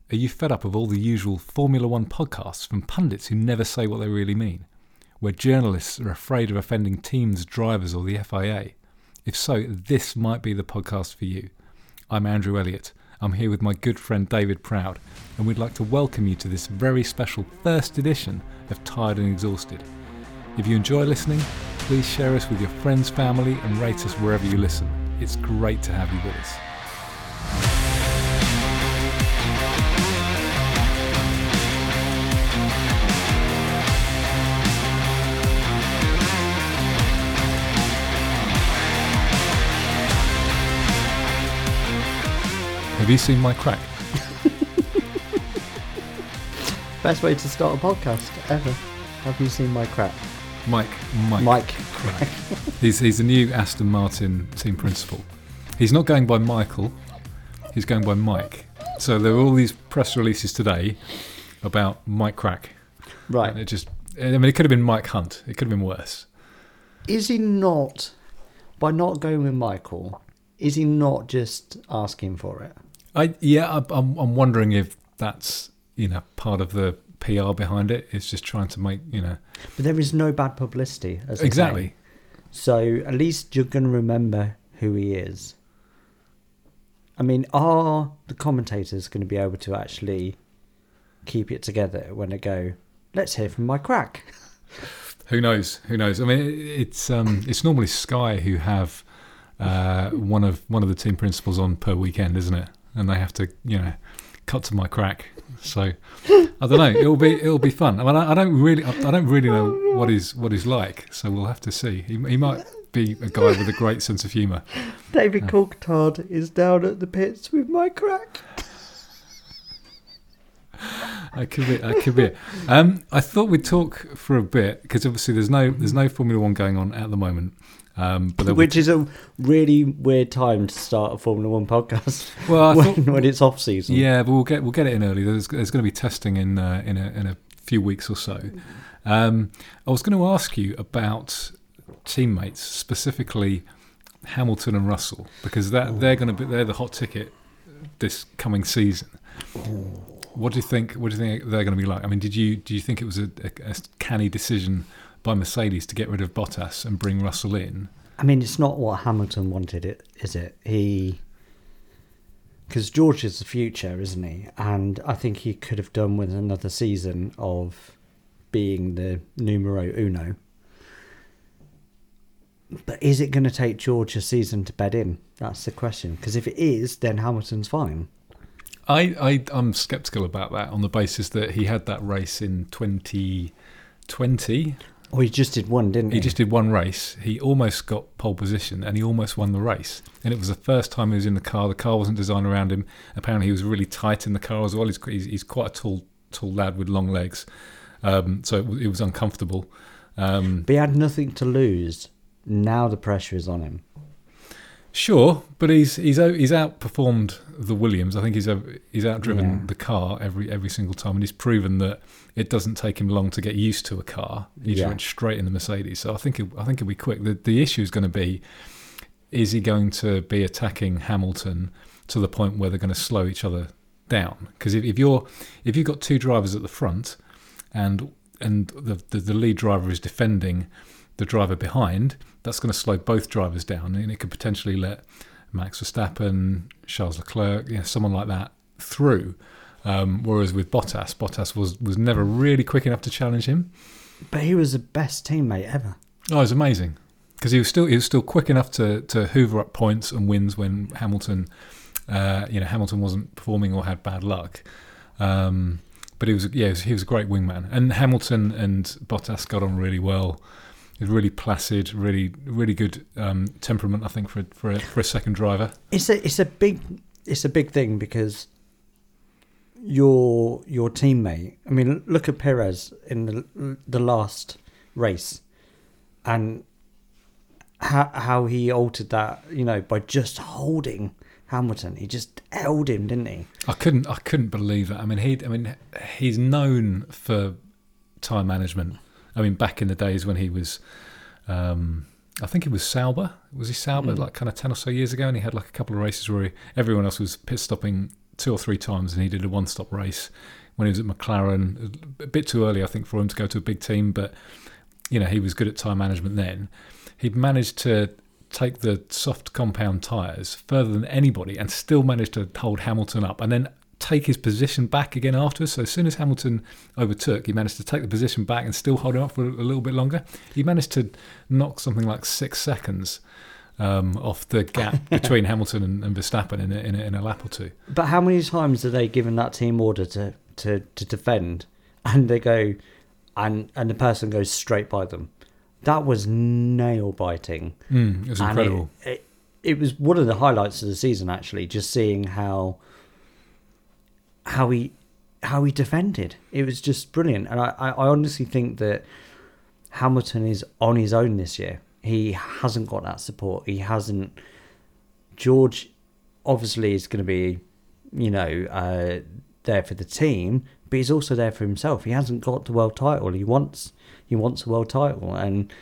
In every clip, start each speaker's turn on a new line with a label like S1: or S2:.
S1: Are you fed up of all the usual Formula One podcasts from pundits who never say what they really mean? Where journalists are afraid of offending teams, drivers or the FIA? If so, this might be the podcast for you. I'm Andrew Elliott. I'm here with my good friend David Proud, and we'd like to welcome you to this very special first edition of Tired and Exhausted. If you enjoy listening, please share us with your friends, family and rate us wherever you listen. It's great to have you with us. Have you seen my crack?
S2: Best way to start a podcast ever. Have you seen my crack?
S1: Mike.
S2: Crack.
S1: He's the new Aston Martin team principal. He's not going by Michael, he's going by Mike. So there were all these press releases today about Mike Crack.
S2: Right.
S1: And it could have been Mike Hunt. It could have been worse.
S2: Is he not, by not going with Michael, is he not just asking for it?
S1: I'm wondering if that's, part of the PR behind it. It's just trying to make,
S2: But there is no bad publicity. As
S1: exactly.
S2: I say. So at least you're going to remember who he is. I mean, are the commentators going to be able to actually keep it together when they go, let's hear from my crack?
S1: Who knows? I mean, it's normally Sky who have one of the team principals on per weekend, isn't it? And they have to, cut to my crack. So I don't know. It'll be fun. I mean, I don't really know what he's like. So we'll have to see. He might be a guy with a great sense of humour.
S2: David Coulthard is down at the pits with my crack.
S1: I could be it. I thought we'd talk for a bit because obviously there's no Formula One going on at the moment.
S2: Which is a really weird time to start a Formula One podcast.
S1: Well,
S2: when it's off season.
S1: Yeah, but we'll get it in early. There's going to be testing in a few weeks or so. I was going to ask you about teammates, specifically Hamilton and Russell, because they're the hot ticket this coming season. What do you think they're going to be like? I mean, do you think it was a canny decision by Mercedes to get rid of Bottas and bring Russell in?
S2: I mean, it's not what Hamilton wanted, is it? Because George is the future, isn't he? And I think he could have done with another season of being the numero uno. But is it going to take George a season to bed in? That's the question. Because if it is, then Hamilton's fine.
S1: I'm sceptical about that on the basis that he had that race in 2020.
S2: Oh, he just did one, didn't he?
S1: He just did one race. He almost got pole position and he almost won the race. And it was the first time he was in the car. The car wasn't designed around him. Apparently he was really tight in the car as well. He's quite a tall lad with long legs. So it was uncomfortable.
S2: But he had nothing to lose. Now the pressure is on him.
S1: Sure, but he's outperformed the Williams. I think he's outdriven the car every single time, and he's proven that it doesn't take him long to get used to a car. He just went straight in the Mercedes. So I think it'll be quick. The issue is going to be, is he going to be attacking Hamilton to the point where they're going to slow each other down? Because if you've got two drivers at the front, and the lead driver is defending the driver behind, that's going to slow both drivers down, and it could potentially let Max Verstappen, Charles Leclerc, someone like that through. Whereas with Bottas was never really quick enough to challenge him.
S2: But he was the best teammate ever.
S1: Oh, it was amazing because he was still quick enough to hoover up points and wins when Hamilton wasn't performing or had bad luck. But he was a great wingman, and Hamilton and Bottas got on really well. He was really placid, really good temperament. I think for a second driver, it's a big
S2: thing because your teammate. I mean, look at Perez in the last race, and how he altered that. By just holding Hamilton, he just held him, didn't he?
S1: I couldn't believe that. I mean, he's known for time management. I mean, back in the days when he was, I think it was Sauber. Was he Sauber like kind of 10 or so years ago? And he had like a couple of races where everyone else was pit stopping 2 or 3 times, and he did a one-stop race when he was at McLaren. A bit too early, I think, for him to go to a big team, but he was good at tyre management then. He'd managed to take the soft compound tyres further than anybody and still managed to hold Hamilton up and then take his position back again afterwards. So as soon as Hamilton overtook, he managed to take the position back and still hold him up for a little bit longer. He managed to knock something like 6 seconds off the gap between Hamilton and Verstappen in a lap or two.
S2: But how many times are they given that team order to defend, and they go, and the person goes straight by them? That was nail biting.
S1: It was incredible.
S2: It was one of the highlights of the season, actually, just seeing how he defended. It was just brilliant, and I honestly think that Hamilton is on his own this year. He hasn't got that support. He hasn't. George obviously is going to be, there for the team, but he's also there for himself. He hasn't got the world title. He wants a world title, and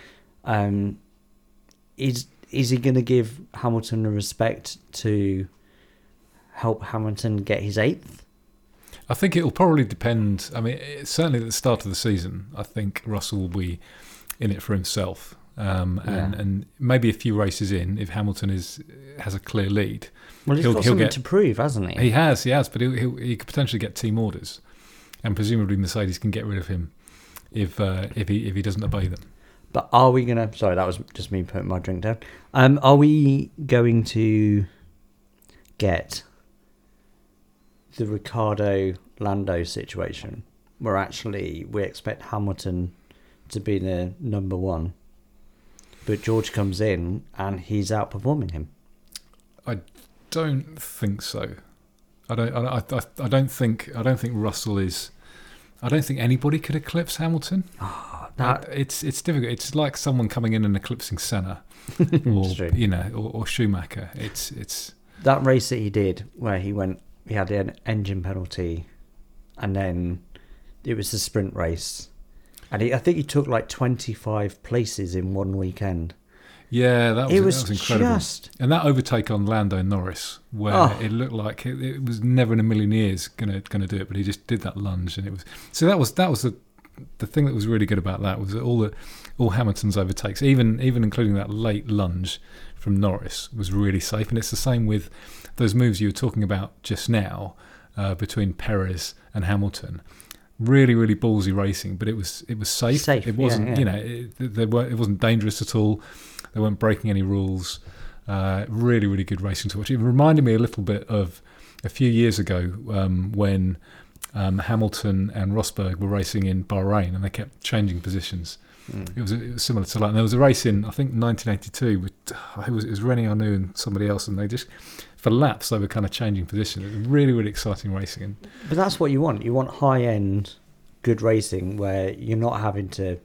S2: is he going to give Hamilton the respect to help Hamilton get his 8th?
S1: I think it will probably depend. I mean, certainly at the start of the season, I think Russell will be in it for himself. And maybe a few races in, if Hamilton has a clear lead.
S2: Well, he'll got something to prove, hasn't he?
S1: He has, but he could potentially get team orders, and presumably Mercedes can get rid of him if he doesn't obey them.
S2: But are we gonna? Sorry, that was just me putting my drink down. Are we going to get the Ricciardo Lando situation, where actually we expect Hamilton to be the number 1? But George comes in and he's outperforming him.
S1: I don't think so. I don't think Russell is. I don't think anybody could eclipse Hamilton. It's difficult. It's like someone coming in and eclipsing Senna, or Schumacher. It's
S2: that race that he did where he had an engine penalty, and then it was a sprint race. And I think he took like 25 places in one weekend.
S1: Yeah, that was incredible. And that overtake on Lando Norris, where it looked like it was never in a million years going to do it, but he just did that lunge, and it was. So that was the thing that was really good about that was that all Hamilton's overtakes, even including that late lunge from Norris, was really safe. And it's the same with those moves you were talking about just now between Perez and Hamilton. Really, really ballsy racing, but it was safe. It wasn't, it wasn't dangerous at all. They weren't breaking any rules. Really, really good racing to watch. It reminded me a little bit of a few years ago when Hamilton and Rosberg were racing in Bahrain, and they kept changing positions. It was similar to that. And there was a race in, I think, 1982 with it was René Arnoux and somebody else, and they just, for laps, they were kind of changing positions. It was really, really exciting racing.
S2: But that's what you want. You want high-end, good racing where you're not having to,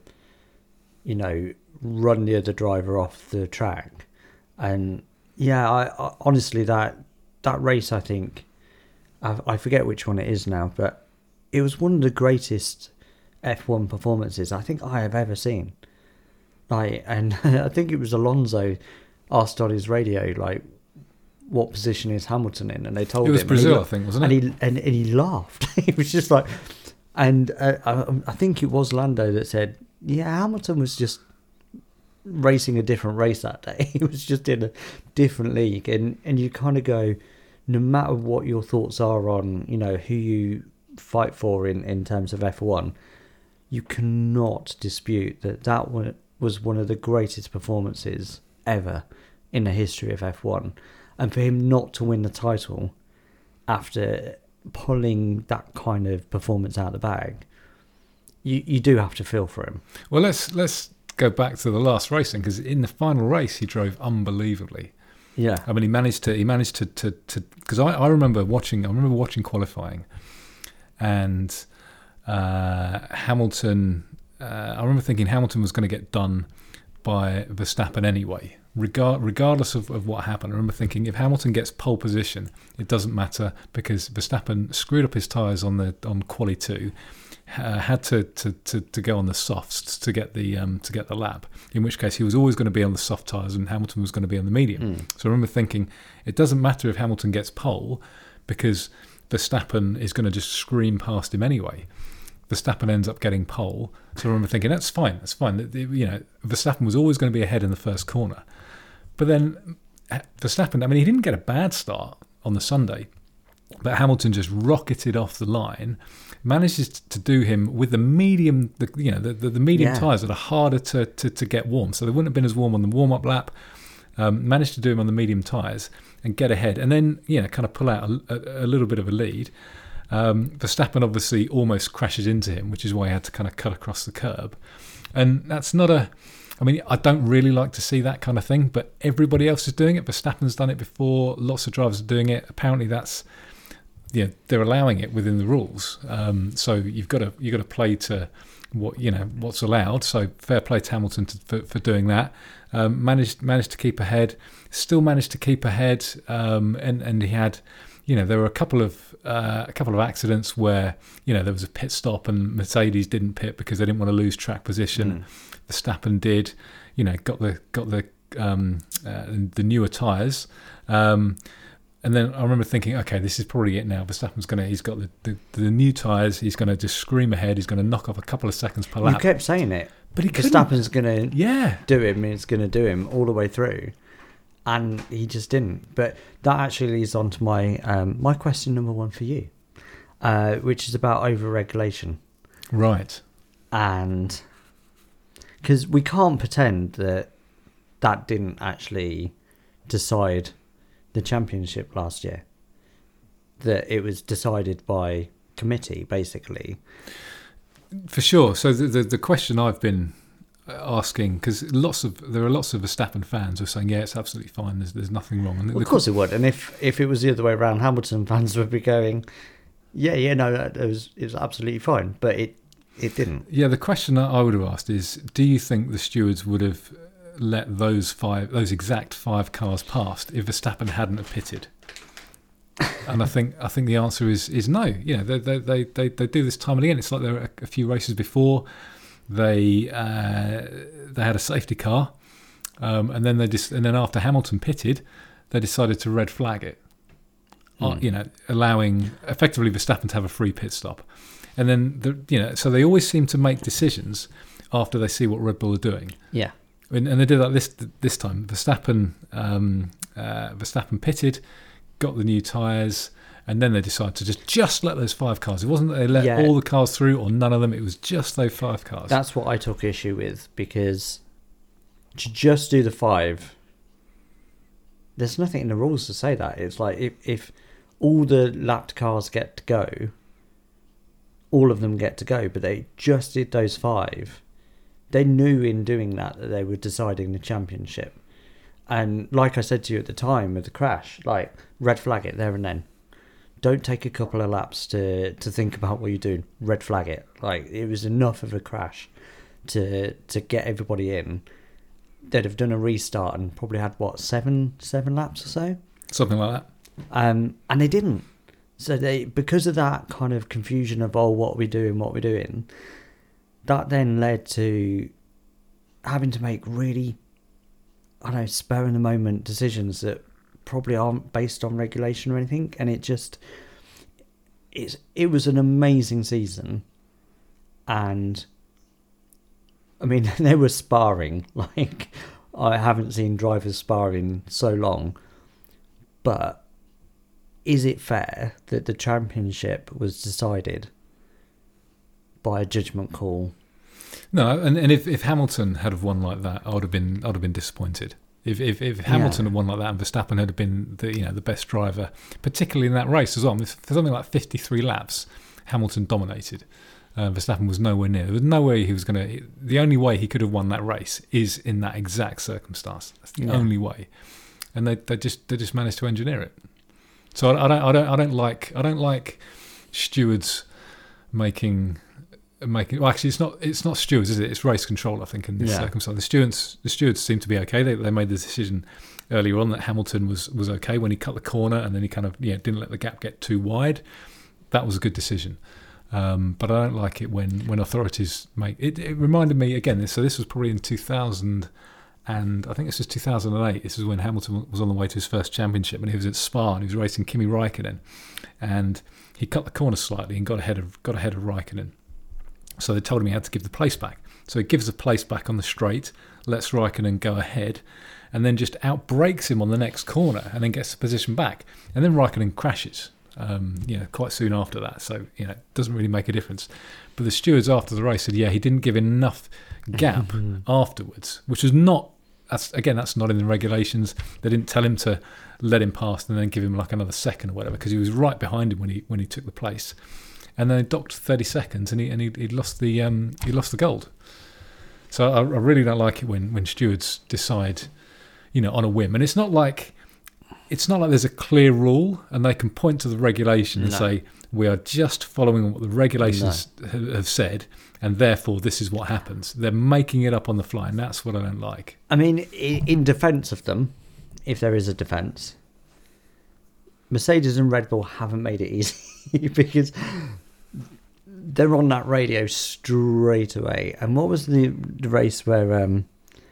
S2: run the other driver off the track. And I honestly, that race, I think, I forget which one it is now, but it was one of the greatest F1 performances I think I have ever seen. And I think it was Alonso asked on his radio, what position is Hamilton in, and they told him.
S1: It was Brazil, I think, wasn't it?
S2: And he laughed. He was just like, and I think it was Lando that said, Hamilton was just racing a different race that day. He was just in a different league, and you kind of go, no matter what your thoughts are on, who you fight for in terms of F1, you cannot dispute that was one of the greatest performances ever in the history of F1. And for him not to win the title after pulling that kind of performance out of the bag, you do have to feel for him.
S1: Well, let's go back to the last racing, because in the final race he drove unbelievably.
S2: Yeah,
S1: I mean he managed to because I remember watching qualifying, and Hamilton. I remember thinking Hamilton was going to get done by Verstappen anyway, regardless of what happened. I remember thinking if Hamilton gets pole position, it doesn't matter, because Verstappen screwed up his tyres on quali 2, had to go on the softs to get the lap. In which case he was always going to be on the soft tyres and Hamilton was going to be on the medium. So I remember thinking it doesn't matter if Hamilton gets pole, because Verstappen is going to just scream past him anyway. Verstappen ends up getting pole. So I remember thinking, that's fine. Verstappen was always going to be ahead in the first corner. But then Verstappen, he didn't get a bad start on the Sunday, but Hamilton just rocketed off the line, manages to do him with the medium, the medium tyres that are harder to get warm. So they wouldn't have been as warm on the warm-up lap. Managed to do him on the medium tyres and get ahead, and then kind of pull out a little bit of a lead. Verstappen obviously almost crashes into him, which is why he had to kind of cut across the curb. And that's not I don't really like to see that kind of thing, but everybody else is doing it. Verstappen's done it before. Lots of drivers are doing it. Apparently they're allowing it within the rules. So you've got to play to what's allowed. So fair play to Hamilton for doing that. Managed to keep ahead. Still managed to keep ahead. And he had, there were a couple of accidents where there was a pit stop and Mercedes didn't pit because they didn't want to lose track position. Verstappen did, got the newer tyres. And then I remember thinking, okay, this is probably it now. Verstappen's he's got the new tyres. He's going to just scream ahead. He's going to knock off a couple of seconds per lap.
S2: You kept saying it.
S1: But
S2: Verstappen's going to do him. It's going to do him all the way through. And he just didn't. But that actually leads on to my my question number one for you, which is about over-regulation.
S1: Right.
S2: And because we can't pretend that didn't actually decide the championship last year, that it was decided by committee, basically.
S1: For sure. So the question I've been asking, because there are lots of Verstappen fans who are saying, yeah, it's absolutely fine, there's nothing wrong. And
S2: of course it would. And if it was the other way around, Hamilton fans would be going, it was absolutely fine. But it didn't. Yeah,
S1: the question I would have asked is, do you think the stewards would have let those exact 5 cars past if Verstappen hadn't have pitted? And I think the answer is no. They do this time and again. It's like there were a few races before they had a safety car, and then after Hamilton pitted, they decided to red flag it. Allowing effectively Verstappen to have a free pit stop. And then so they always seem to make decisions after they see what Red Bull are doing.
S2: Yeah.
S1: And they did that this time. Verstappen pitted, got the new tyres, and then they decided to just let those 5 cars. It wasn't that they let all the cars through or none of them. It was just those 5 cars.
S2: That's what I took issue with, because to just do the 5, there's nothing in the rules to say that. It's like if all the lapped cars get to go, all of them get to go, but they just did those 5. They knew in doing that they were deciding the championship. And like I said to you at the time of the crash, like, red flag it there and then. Don't take a couple of laps to think about what you're doing. Red flag it. Like, it was enough of a crash to get everybody in. They'd have done a restart and probably had, 7 laps or so?
S1: Something like that.
S2: And they didn't. So because of that kind of confusion of, what are we doing, that then led to having to make really, spur in the moment decisions that probably aren't based on regulation or anything. And it was an amazing season. And they were sparring. Like, I haven't seen drivers sparring so long. But is it fair that the championship was decided by a judgment call?
S1: No, and if Hamilton had have won like that, I would have been disappointed. If Hamilton had won like that and Verstappen had been the best driver, particularly in that race as well. For something like 53 laps, Hamilton dominated. Verstappen was nowhere near. There was no way he was going to. The only way he could have won that race is in that exact circumstance. That's the only way, and they just managed to engineer it. So I don't like stewards making. Well, actually, it's not stewards, is it? It's race control, I think, in this circumstance. The stewards seem to be okay. They made the decision earlier on that Hamilton was okay when he cut the corner, and then he kind of didn't let the gap get too wide. That was a good decision. But I don't like it when authorities make it. It reminded me again. So this was probably in 2008 and I think this was 2008. This is when Hamilton was on the way to his first championship, and he was at Spa, and he was racing Kimi Raikkonen, and he cut the corner slightly and got ahead of Raikkonen. So they told him he had to give the place back. So he gives the place back on the straight, lets Raikkonen go ahead, and then just outbrakes him on the next corner, and then gets the position back. And then Raikkonen crashes, quite soon after that. So it doesn't really make a difference. But the stewards after the race said, he didn't give enough gap afterwards, which was not. That's not in the regulations. They didn't tell him to let him pass and then give him like another second or whatever, because he was right behind him when he took the place. And then he docked 30 seconds, and he lost the gold. So I really don't like it when stewards decide, on a whim. And it's not like there's a clear rule and they can point to the regulation and say, we are just following what the regulations have said, and therefore this is what happens. They're making it up on the fly, and that's what I don't like.
S2: I mean, in defence of them, if there is a defence, Mercedes and Red Bull haven't made it easy because they're on that radio straight away. And what was the race where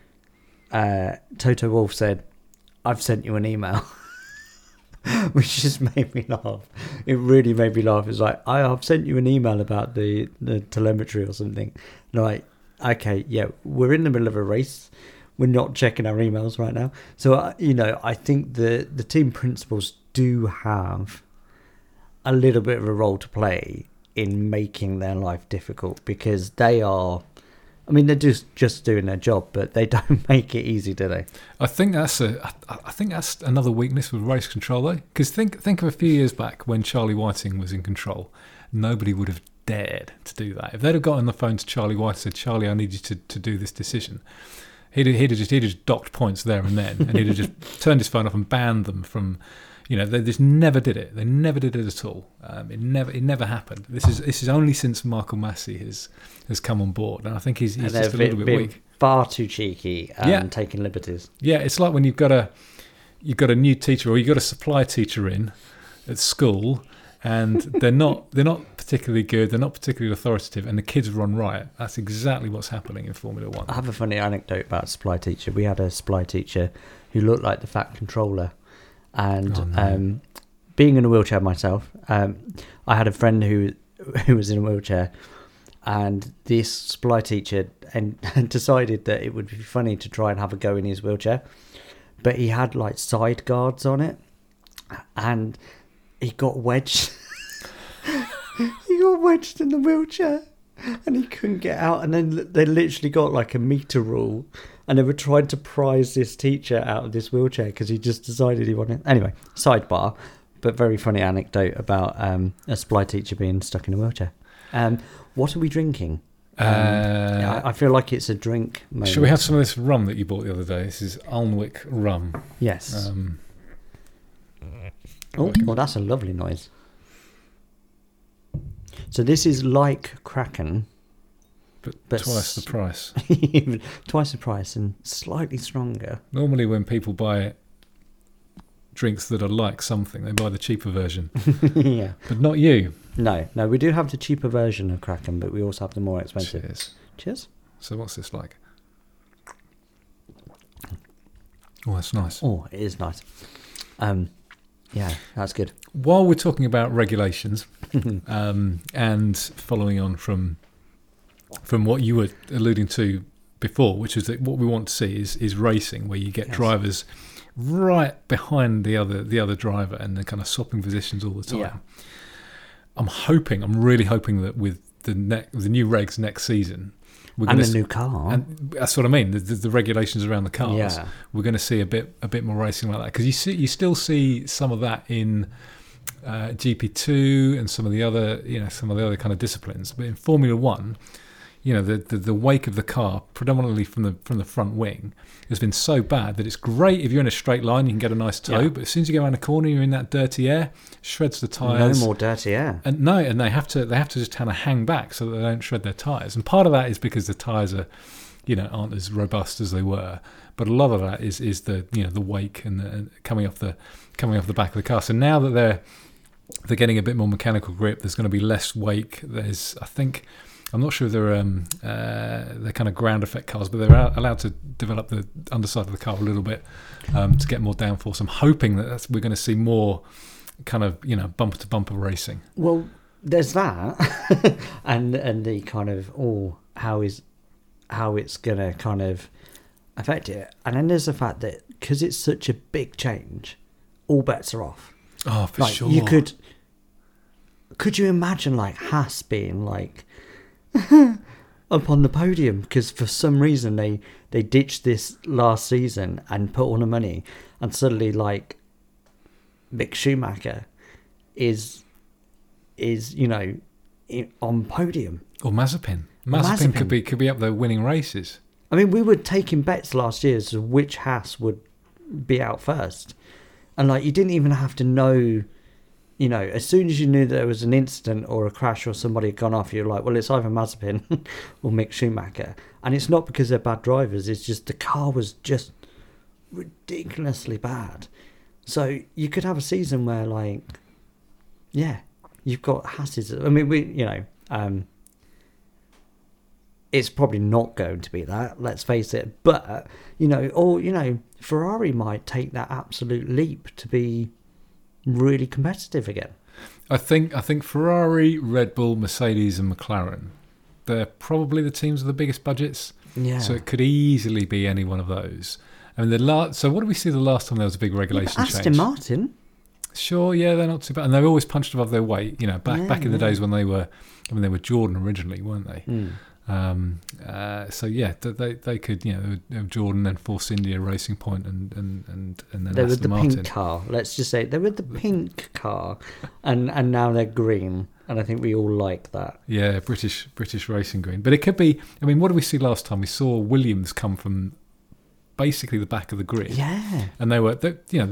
S2: Toto Wolff said, "I've sent you an email," which just made me laugh. It really made me laugh. It's like, I've sent you an email about the telemetry or something. And I'm like, okay, yeah, we're in the middle of a race. We're not checking our emails right now. So, I think the team principals do have a little bit of a role to play in making their life difficult, because they are, they're just doing their job, but they don't make it easy, do they?
S1: I think that's another weakness with race control, though. Because think of a few years back when Charlie Whiting was in control. Nobody would have dared to do that. If they'd have got on the phone to Charlie White and said, "Charlie, I need you to do this decision," he'd have just docked points there and then, and he'd have just turned his phone off and banned them from. They just never did it. They never did it at all. It never happened. This is only since Michael Massey has come on board, and I think he's just a little bit weak.
S2: Far too cheeky and taking liberties.
S1: Yeah, it's like when you've got a new teacher, or you've got a supply teacher in at school, and they're not particularly good. They're not particularly authoritative, and the kids run riot. That's exactly what's happening in Formula One.
S2: I have a funny anecdote about a supply teacher. We had a supply teacher who looked like the Fat Controller. And being in a wheelchair myself, I had a friend who was in a wheelchair, and this supply teacher and decided that it would be funny to try and have a go in his wheelchair, but he had like side guards on it, and he got wedged. He got wedged in the wheelchair, and he couldn't get out. And then they literally got like a meter rule. And they were trying to prize this teacher out of this wheelchair because he just decided he wanted. Anyway, sidebar, but very funny anecdote about a supply teacher being stuck in a wheelchair. What are we drinking? I feel like it's a drink moment.
S1: Should we have some of this rum that you bought the other day? This is Alnwick rum.
S2: Yes. Oh, that's a lovely noise. So this is like Kraken.
S1: But twice the price.
S2: Twice the price and slightly stronger.
S1: Normally when people buy drinks that are like something, they buy the cheaper version.
S2: Yeah.
S1: But not you.
S2: No, we do have the cheaper version of Kraken, but we also have the more expensive. Cheers.
S1: So what's this like? Oh, that's nice.
S2: Oh, it is nice. Yeah, that's good.
S1: While we're talking about regulations, and following on from what you were alluding to before, which is that what we want to see is racing, where you get drivers right behind the other driver and they're kind of swapping positions all the time. Yeah. I'm really hoping that with the new regs next season,
S2: the new car,
S1: and that's what I mean. The regulations around the cars, we're going to see a bit more racing like that, because you still see some of that in GP2 and some of the other kind of disciplines, but in Formula One, the wake of the car, predominantly from the front wing, has been so bad that it's great if you're in a straight line, you can get a nice toe, but as soon as you go around a corner, you're in that dirty air, shreds the tyres.
S2: No more dirty air.
S1: And they have to just kind of hang back so that they don't shred their tyres. And part of that is because the tyres are, aren't as robust as they were. But a lot of that is the the wake and the coming off the back of the car. So now that they're getting a bit more mechanical grip. There's going to be less wake. I'm not sure if they're kind of ground effect cars, but they're allowed to develop the underside of the car a little bit to get more downforce. I'm hoping that we're going to see more kind of bumper to bumper racing.
S2: Well, there's that, and the kind of how it's going to kind of affect it, and then there's the fact that because it's such a big change, all bets are off.
S1: Oh, for sure.
S2: You could you imagine like Haas being like up on the podium because for some reason they ditched this last season and put all the money, and suddenly like Mick Schumacher is on podium,
S1: or Mazepin could be up there winning races.
S2: I mean, we were taking bets last year as to which Haas would be out first, and like you didn't even have to know. As soon as you knew there was an incident or a crash or somebody had gone off, you're like, well, it's either Mazepin or Mick Schumacher. And it's not because they're bad drivers. It's just the car was just ridiculously bad. So you could have a season where, like, you've got Hasses. I mean, it's probably not going to be that, let's face it. But, Ferrari might take that absolute leap to be really competitive again.
S1: I think Ferrari, Red Bull, Mercedes and McLaren, they're probably the teams with the biggest budgets.
S2: Yeah.
S1: So it could easily be any one of those. I mean, so what did we see the last time there was a big regulation change?
S2: Aston Martin.
S1: Sure, yeah, they're not too bad, and they've always punched above their weight. Back in the days when they were Jordan originally, weren't they? So yeah, they could, Jordan and Force India, Racing Point, and then
S2: they were the
S1: Martin.
S2: pink car. Let's just say they were the pink car, and now they're green, and I think we all like that.
S1: Yeah, British Racing Green, but it could be. I mean, what did we see last time? We saw Williams come from basically the back of the grid.
S2: Yeah,
S1: and they were.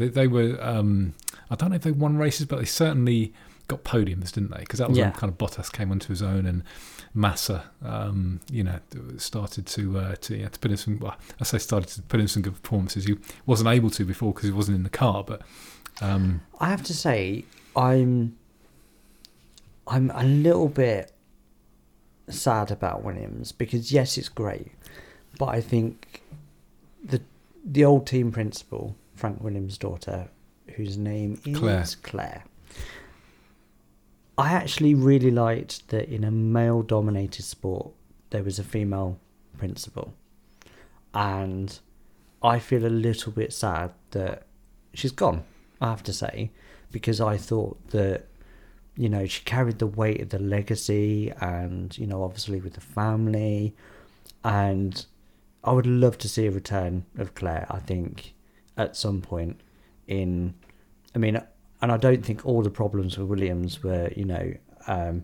S1: I don't know if they won races, but they certainly got podiums, didn't they? Because that was when kind of Bottas came onto his own and Massa, started to put in some. Well, I say started to put in some good performances. He wasn't able to before because he wasn't in the car. But
S2: I have to say, I'm a little bit sad about Williams because yes, it's great, but I think the old team principal, Frank Williams' daughter, whose name is Claire. I actually really liked that in a male-dominated sport, there was a female principal. And I feel a little bit sad that she's gone, I have to say, because I thought that, she carried the weight of the legacy and, obviously with the family. And I would love to see a return of Claire, I think, at some point and I don't think all the problems with Williams were, in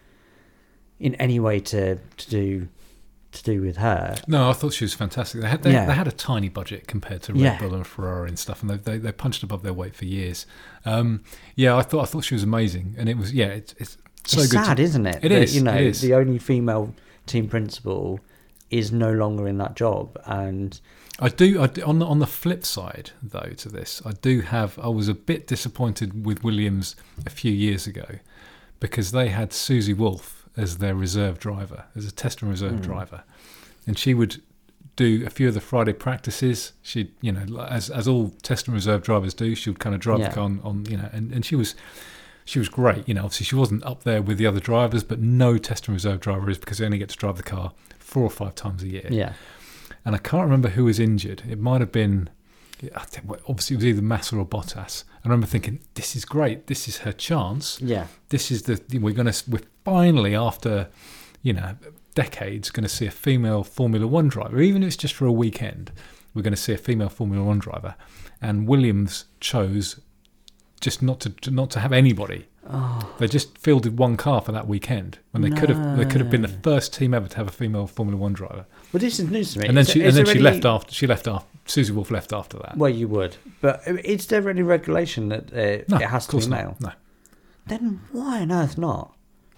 S2: any way to do with her.
S1: No, I thought she was fantastic. They had a tiny budget compared to Red Bull and Ferrari and stuff, and they punched above their weight for years. I thought she was amazing, and it was it's so good.
S2: Sad, isn't it?
S1: It is.
S2: The only female team principal is no longer in that job, and
S1: I do on the flip side though to this, I was a bit disappointed with Williams a few years ago because they had Susie Wolff as their reserve driver, as a test and reserve driver, and she would do a few of the Friday practices. She, as all test and reserve drivers do, she would kind of drive the car on and she was great. Obviously she wasn't up there with the other drivers, but no test and reserve driver is, because they only get to drive the car 4 or 5 times a year.
S2: Yeah.
S1: And I can't remember who was injured. It might have been, obviously it was either Massa or Bottas. I remember thinking, this is great. This is her chance.
S2: Yeah.
S1: This is we're finally, after, decades, going to see a female Formula One driver, even if it's just for a weekend. We're going to see a female Formula One driver. And Williams chose just not to have anybody.
S2: Oh.
S1: They just fielded one car for that weekend when they could have been the first team ever to have a female Formula One driver.
S2: Well, this is news to me.
S1: And then she left after. Susie Wolff left after that.
S2: Well, you would, but is there any regulation that it has to be male?
S1: No.
S2: Then why on earth not?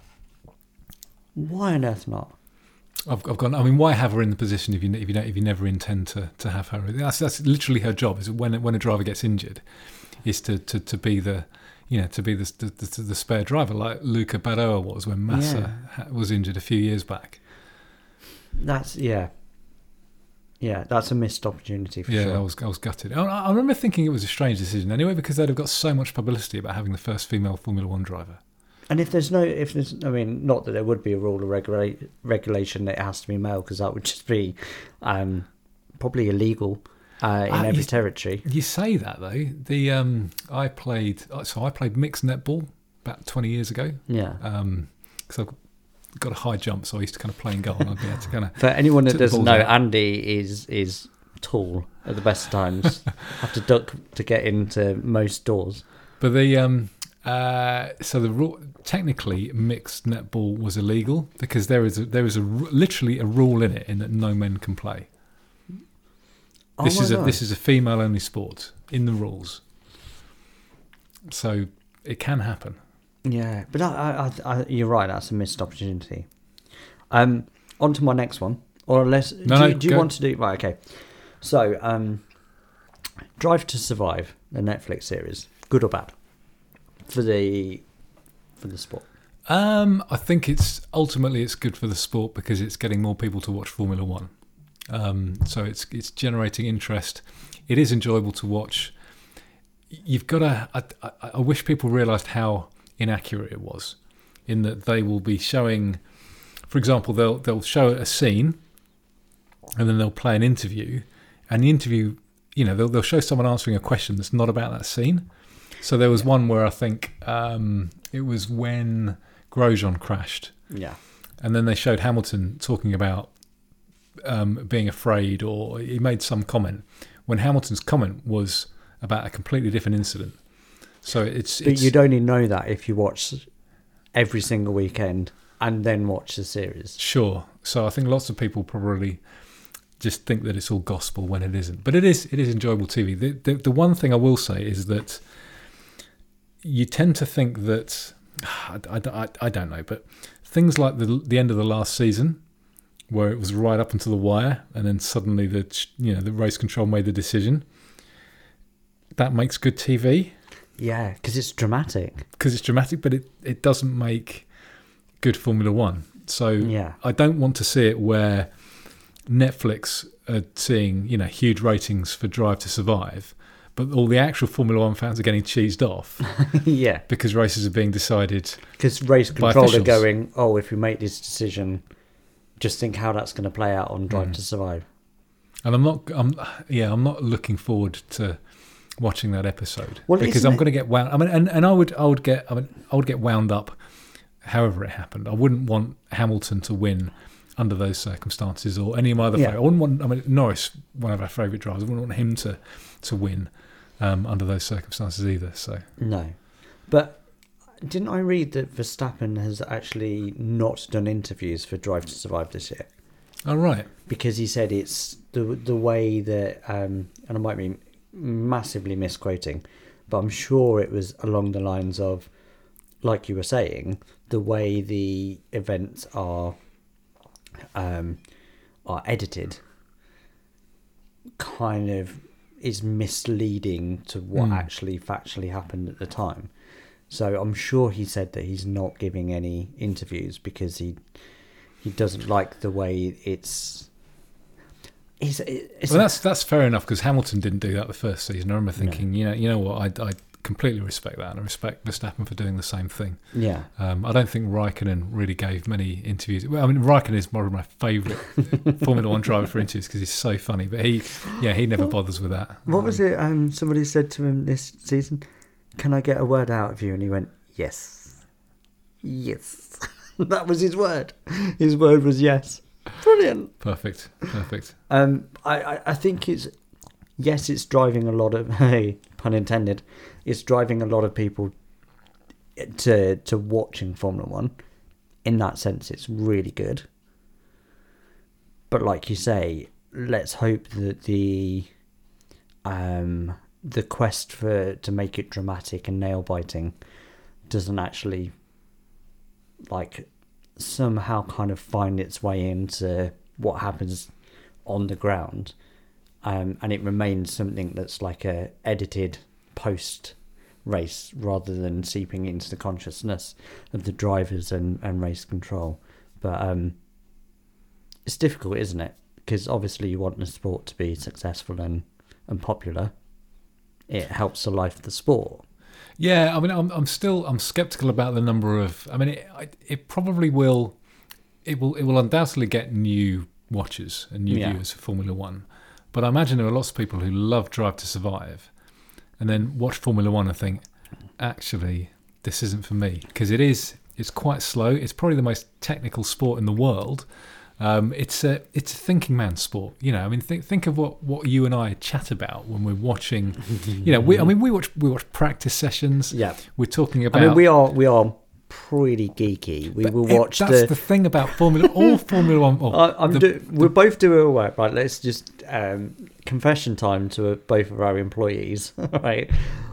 S2: Why on earth not?
S1: I've gone. I mean, why have her in the position if you never intend to have her? That's literally her job. Is when a driver gets injured, is to be the to be the spare driver like Luca Badoa was when Massa was injured a few years back.
S2: That's that's a missed opportunity for sure.
S1: Yeah, I was gutted. I remember thinking it was a strange decision anyway, because they'd have got so much publicity about having the first female Formula One driver.
S2: And not that there would be a rule or regulation that it has to be male, because that would just be probably illegal in every territory.
S1: You say that though. I played mixed netball about 20 years ago.
S2: Yeah.
S1: Because I've got a high jump, so I used to kind of play in goal, and I'd be able to kind of.
S2: For anyone that doesn't know, Andy is tall at the best times. Have to duck to get into most doors.
S1: But so the rule, technically mixed netball was illegal because there is literally a rule in it in that no men can play. This is a female only sport in the rules, so it can happen.
S2: Yeah, but I you're right. That's a missed opportunity. On to my next one, or unless do you want to do right? Okay, so Drive to Survive, the Netflix series, good or bad for the sport?
S1: I think it's good for the sport because it's getting more people to watch Formula One. So it's generating interest. It is enjoyable to watch. You've got to. I wish people realised how inaccurate it was, in that they will be showing, for example, they'll show a scene, and then they'll play an interview, and the interview, they'll show someone answering a question that's not about that scene. So there was one where I think it was when Grosjean crashed.
S2: Yeah.
S1: And then they showed Hamilton talking about being afraid, or he made some comment when Hamilton's comment was about a completely different incident. So but
S2: you'd only know that if you watch every single weekend and then watch the series.
S1: Sure. So I think lots of people probably just think that it's all gospel when it isn't. But it is enjoyable TV. The one thing I will say is that you tend to think that I don't know, but things like the end of the last season, where it was right up until the wire, and then suddenly the race control made the decision. That makes good TV.
S2: Yeah, because it's dramatic.
S1: But it doesn't make good Formula One. So
S2: yeah.
S1: I don't want to see it where Netflix are seeing huge ratings for Drive to Survive, but all the actual Formula One fans are getting cheesed off.
S2: Yeah,
S1: because races are being decided.
S2: Because race control are going, if we make this decision, just think how that's going to play out on Drive to Survive. And I'm
S1: not looking forward to watching that episode,
S2: well,
S1: because I'm going to get wound. I would get wound up. However it happened, I wouldn't want Hamilton to win under those circumstances, or any of my other.
S2: Yeah.
S1: I wouldn't want. Norris, one of our favourite drivers, I wouldn't want him to win under those circumstances either. So
S2: no, but didn't I read that Verstappen has actually not done interviews for Drive to Survive this year?
S1: Oh right,
S2: because he said it's the way that, and I might be massively misquoting, but I'm sure it was along the lines of, like you were saying, the way the events are edited kind of is misleading to what actually factually happened at the time. So I'm sure he said that he's not giving any interviews because he doesn't like the way it's
S1: well, that's fair enough, because Hamilton didn't do that the first season. I remember thinking, you know what, I completely respect that, and I respect Verstappen for doing the same thing.
S2: Yeah.
S1: I don't think Raikkonen really gave many interviews. Well, I mean, Raikkonen is one of my favourite Formula One driver for interviews because he's so funny, but he never bothers with that.
S2: What was it? Somebody said to him this season, "Can I get a word out of you?" And he went, "Yes, yes." That was his word. His word was yes. Brilliant.
S1: Perfect.
S2: I think it's driving a lot of, pun intended, it's driving a lot of people to watching Formula One. In that sense, it's really good. But like you say, let's hope that the quest to make it dramatic and nail biting doesn't actually somehow kind of find its way into what happens on the ground, and it remains something that's like a edited post race rather than seeping into the consciousness of the drivers and race control. But it's difficult, isn't it? Because obviously you want the sport to be successful and popular. It helps the life of the sport.
S1: Yeah, I mean, I'm skeptical about the number of. I mean, it probably will. It will undoubtedly get new watchers and new viewers for Formula One. But I imagine there are lots of people who love Drive to Survive, and then watch Formula One and think, actually, this isn't for me, because it's quite slow. It's probably the most technical sport in the world. It's a thinking man's sport. You know, I mean, think of what you and I chat about when we're watching. You know, we watch practice sessions.
S2: Yeah,
S1: we're talking about.
S2: I mean, we are pretty geeky. We will watch.
S1: That's the thing about all Formula One.
S2: We're both doing work, right? Let's just confession time to both of our employees. Right,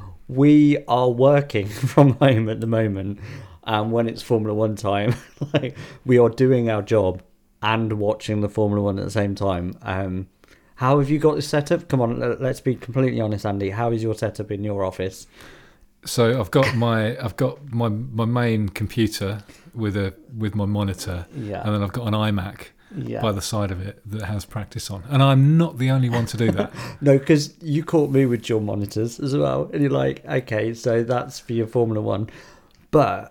S2: we are working from home at the moment, and when it's Formula One time, like we are doing our job and watching the Formula One at the same time. How have you got this set up? Come on, let's be completely honest, Andy. How is your setup in your office?
S1: So I've got my main computer with my monitor, and then I've got an iMac by the side of it that has practice on. And I'm not the only one to do that.
S2: No, because you caught me with your monitors as well, and you're like, okay, so that's for your Formula One, but.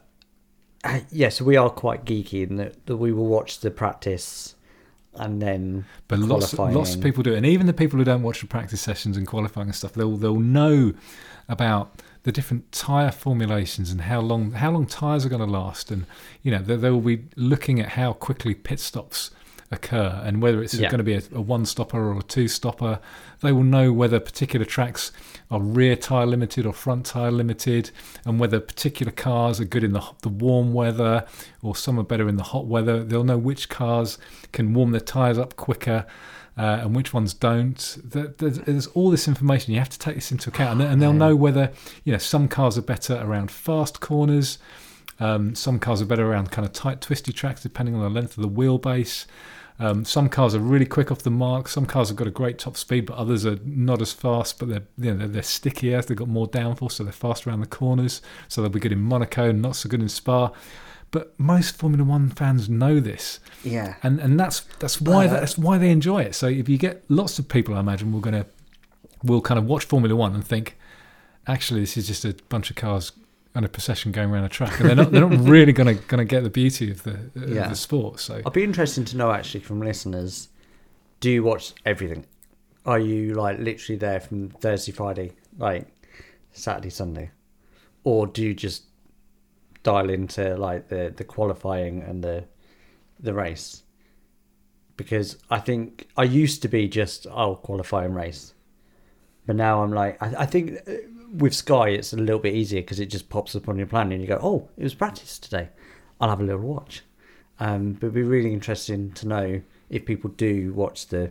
S2: Yes, we are quite geeky in that we will watch the practice and then qualifying.
S1: Lots of people do it, and even the people who don't watch the practice sessions and qualifying and stuff, they'll know about the different tyre formulations and how long tyres are going to last, and you know they will be looking at how quickly pit stops occur and whether it's going to be a one stopper or a two stopper. They will know whether particular tracks are rear tyre limited or front tyre limited, and whether particular cars are good in the warm weather or some are better in the hot weather. They'll know which cars can warm their tyres up quicker and which ones don't. There's all this information. You have to take this into account, and they'll know whether some cars are better around fast corners. Some cars are better around kind of tight, twisty tracks, depending on the length of the wheelbase. Some cars are really quick off the mark. Some cars have got a great top speed, but others are not as fast. But they're stickier. They've got more downforce, so they're faster around the corners. So they'll be good in Monaco, and not so good in Spa. But most Formula One fans know this, and that's why they enjoy it. So if you get lots of people, I imagine, will kind of watch Formula One and think, actually, this is just a bunch of cars and a procession going around a track, and they're not really going to get the beauty of the sport. So
S2: I'd be interested to know actually from listeners, do you watch everything? Are you like literally there from Thursday, Friday, like Saturday, Sunday, or do you just dial into like the qualifying and the race? Because I think I used to be just qualify and race, but now I'm like I think. With Sky, it's a little bit easier because it just pops up on your plan and you go, oh, it was practice today. I'll have a little watch. But it'd be really interesting to know if people do watch the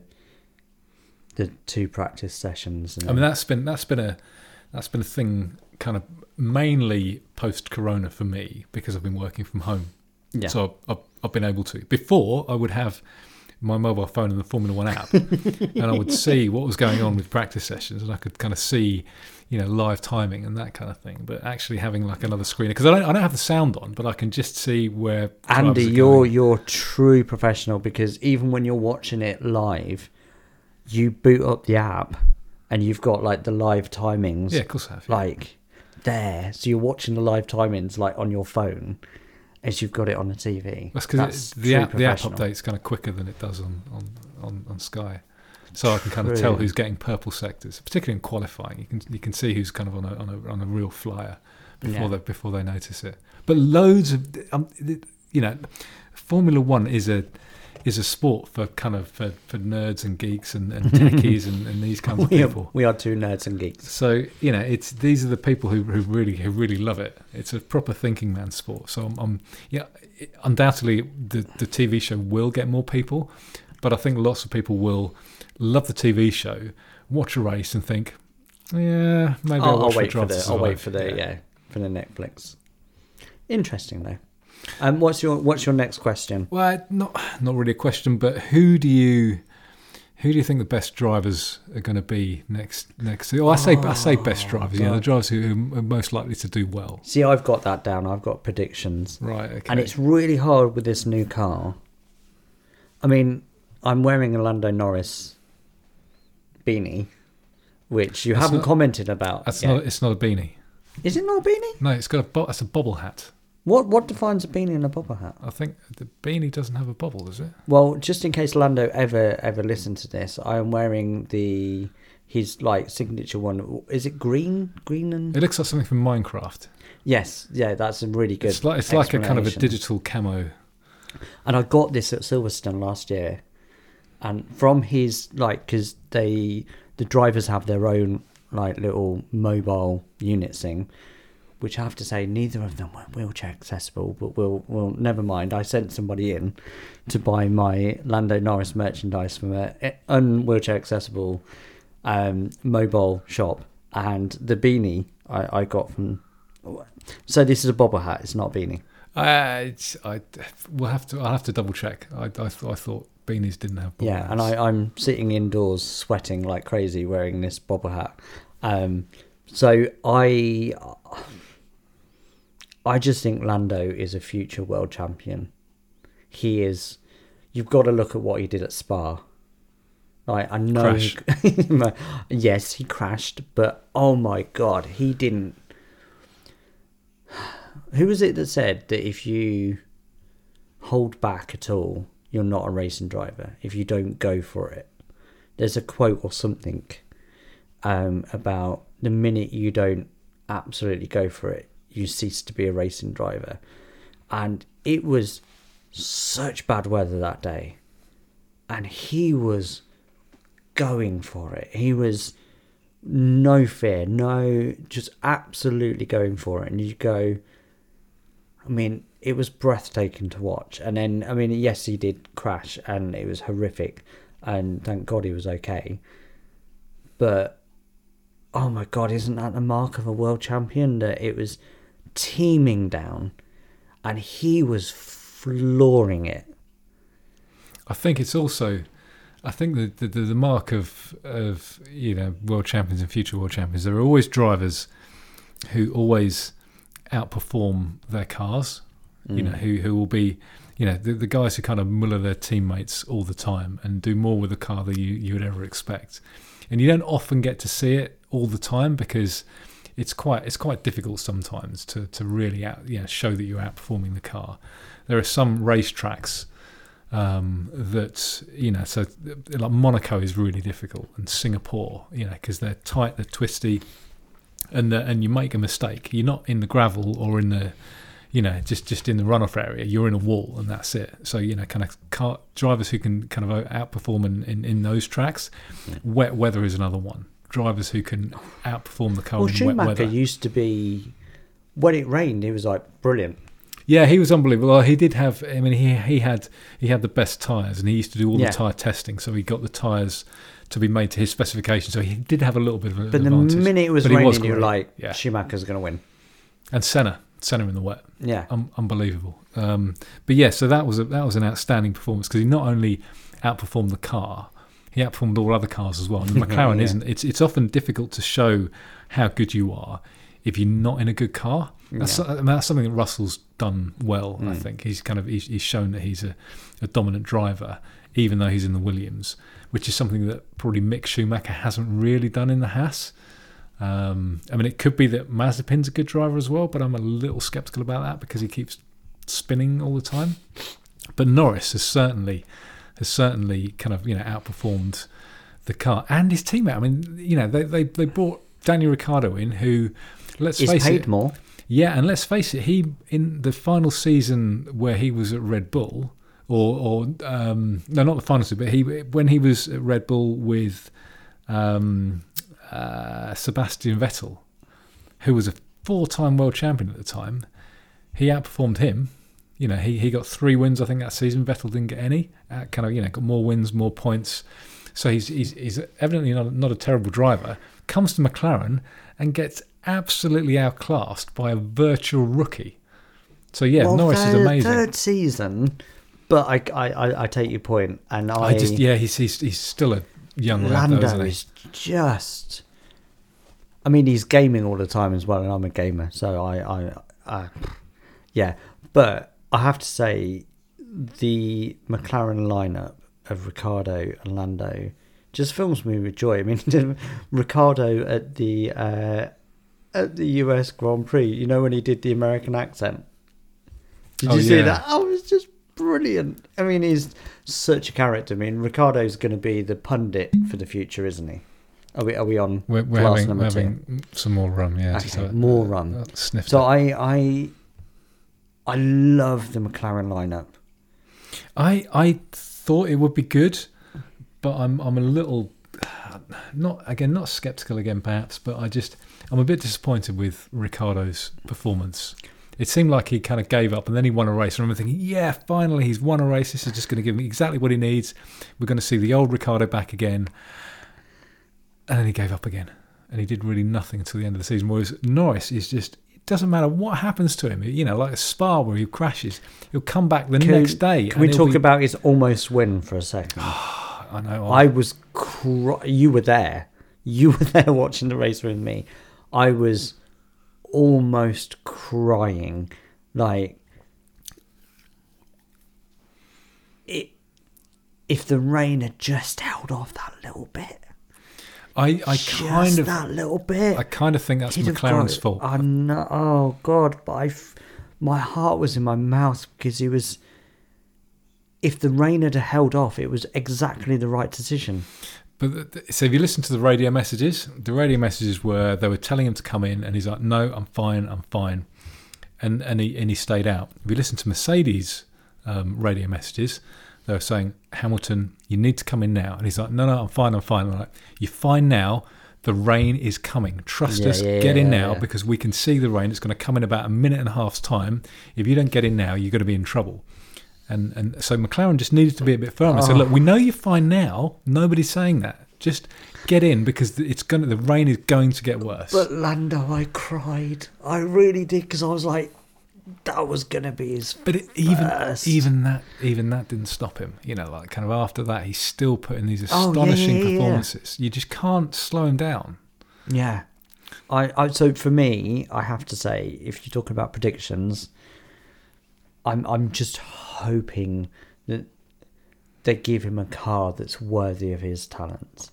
S2: two practice sessions.
S1: I mean, that's been a thing kind of mainly post-corona for me because I've been working from home. Yeah. So I've been able to. Before, I would have my mobile phone and the Formula One app, and I would see what was going on with practice sessions, and I could kind of see, live timing and that kind of thing. But actually having like another screen, because I don't have the sound on, but I can just see where.
S2: Andy, you're true professional, because even when you're watching it live, you boot up the app and you've got like the live timings.
S1: Yeah, of course I have. Yeah.
S2: Like there, so you're watching the live timings like on your phone as you've got it on the TV.
S1: That's because the app update's kind of quicker than it does on Sky. So I can kind of tell who's getting purple sectors, particularly in qualifying. You can see who's kind of on a real flyer before they notice it. But loads of Formula One is a sport for kind of for nerds and geeks and techies and these kinds of people.
S2: We are two nerds and geeks.
S1: So these are the people who really love it. It's a proper thinking man's sport. So undoubtedly the TV show will get more people, but I think lots of people will love the TV show, watch a race, and think, maybe I'll wait for the
S2: Netflix. Interesting though. What's your next question?
S1: Well, not really a question, but who do you Who do you think the best drivers are going to be next? Well, I say best drivers. The drivers who are most likely to do well.
S2: See, I've got that down. I've got predictions.
S1: Right. Okay.
S2: And it's really hard with this new car. I mean, I'm wearing a Lando Norris beanie, which you haven't commented about.
S1: It's not a beanie.
S2: Is it not a beanie?
S1: No, it's got it's a bobble hat.
S2: What defines a beanie and a bobble hat?
S1: I think the beanie doesn't have a bobble, does it?
S2: Well, just in case Lando ever listened to this, I am wearing his like signature one. Is it green and?
S1: It looks like something from Minecraft.
S2: Yes, yeah, that's a really good.
S1: It's like a kind of a digital camo.
S2: And I got this at Silverstone last year, and from his because the drivers have their own like little mobile unit thing. Which I have to say, neither of them were wheelchair accessible, but we'll never mind. I sent somebody in to buy my Lando Norris merchandise from an un-wheelchair accessible mobile shop, and the beanie I got from. So this is a bobble hat. It's not a beanie.
S1: I'll have to double check. I thought beanies didn't have bobble hats.
S2: And I'm sitting indoors sweating like crazy wearing this bobble hat. So I just think Lando is a future world champion. He is. You've got to look at what he did at Spa. Like, I know. Yes, he crashed, but oh my God, he didn't. Who was it that said that if you hold back at all, you're not a racing driver? If you don't go for it, there's a quote or something about the minute you don't absolutely go for it, you cease to be a racing driver. And it was such bad weather that day, and he was going for it. He was no fear, just absolutely going for it. And you go, I mean, it was breathtaking to watch. And then, I mean, yes, he did crash and it was horrific, and thank God he was okay. But oh my God, isn't that the mark of a world champion? That it was teeming down and he was flooring it.
S1: I think it's also, I think the mark of world champions and future world champions, there are always drivers who always outperform their cars, who will be, the guys who kind of muller their teammates all the time and do more with the car than you would ever expect. And you don't often get to see it all the time because it's quite difficult sometimes to really show that you're outperforming the car. There are some racetracks that so like Monaco is really difficult, and Singapore, because they're tight, they're twisty, and you make a mistake, you're not in the gravel or in the just in the runoff area, you're in a wall and that's it. So kind of car drivers who can kind of outperform in those tracks. Wet weather is another one. Drivers who can outperform the car in wet weather. Schumacher
S2: used to be, when it rained, he was like brilliant.
S1: Yeah, he was unbelievable. Well, he did have. I mean, he had the best tyres, and he used to do all the tyre testing. So he got the tyres to be made to his specifications. So he did have a little bit of an advantage.
S2: But the minute it was raining, you were like, Schumacher's going to win.
S1: And Senna in the wet.
S2: Yeah,
S1: unbelievable. But yeah, so that was an outstanding performance because he not only outperformed the car, he outperformed all other cars as well. And the McLaren isn't. It's often difficult to show how good you are if you're not in a good car. That's something that Russell's done well. I think he's shown that he's a dominant driver, even though he's in the Williams, which is something that probably Mick Schumacher hasn't really done in the Haas. I mean, it could be that Mazepin's a good driver as well, but I'm a little sceptical about that because he keeps spinning all the time. But Norris has certainly kind of outperformed the car and his teammate. I mean, they brought Daniel Ricciardo in, who, let's face it,
S2: he's paid more.
S1: Yeah, and let's face it, he in the final season where he was at Red Bull, or no, not the final season, but when he was at Red Bull with Sebastian Vettel, who was a 4-time world champion at the time, he outperformed him. He got 3 wins, I think, that season. Vettel didn't get any. Got more wins, more points. So he's evidently not a terrible driver. Comes to McLaren and gets absolutely outclassed by a virtual rookie. So Norris is amazing.
S2: Third season, but I take your point, and
S1: he's still a young
S2: Lando
S1: lad, though, isn't he?
S2: is just. I mean, he's gaming all the time as well, and I'm a gamer, so I yeah. But I have to say, the McLaren lineup of Ricciardo and Lando just fills me with joy. I mean, Ricciardo at the US Grand Prix, you know, when he did the American accent. Did you see that? Oh, it was just brilliant. I mean, he's such a character. I mean, Ricciardo's going to be the pundit for the future, isn't he? Are we on
S1: We're
S2: glass
S1: having,
S2: number two?
S1: having some more rum, yeah.
S2: Okay, more rum.
S1: Sniffed
S2: So
S1: it.
S2: I love the McLaren lineup.
S1: I thought it would be good, but I'm a little not skeptical again perhaps, but I'm a bit disappointed with Ricciardo's performance. It seemed like he kind of gave up, and then he won a race. I remember thinking, yeah, finally he's won a race. This is just going to give him exactly what he needs. We're going to see the old Ricciardo back again. And then he gave up again, and he did really nothing until the end of the season. Whereas Norris is just, it doesn't matter what happens to him. You know, like a Spa where he crashes, he'll come back the next day.
S2: Can we talk about his almost win for a second?
S1: I know.
S2: I was you were there. You were there watching the race with me. I was almost crying. Like, if the rain had just held off that little bit.
S1: I kind of
S2: that little bit.
S1: I kind of think that's McLaren's fault.
S2: I know. Oh God! But my heart was in my mouth because he was. If the rain had held off, it was exactly the right decision.
S1: But so if you listen to the radio messages were they were telling him to come in, and he's like, "No, I'm fine," and he stayed out. If you listen to Mercedes radio messages, they were saying, Hamilton, you need to come in now. And he's like, no, I'm fine. I'm like, you're fine now. The rain is coming. Trust us. Get in now because we can see the rain. It's going to come in about a minute and a half's time. If you don't get in now, you're going to be in trouble. And so McLaren just needed to be a bit firm and say, look, we know you're fine now. Nobody's saying that. Just get in because the rain is going to get worse.
S2: But Lando, I cried. I really did because I was like, that was going to be his first.
S1: Even that didn't stop him. You know, like kind of after that, he's still putting these astonishing performances. You just can't slow him down.
S2: Yeah. So for me, I have to say, if you're talking about predictions, I'm just hoping that they give him a car that's worthy of his talents.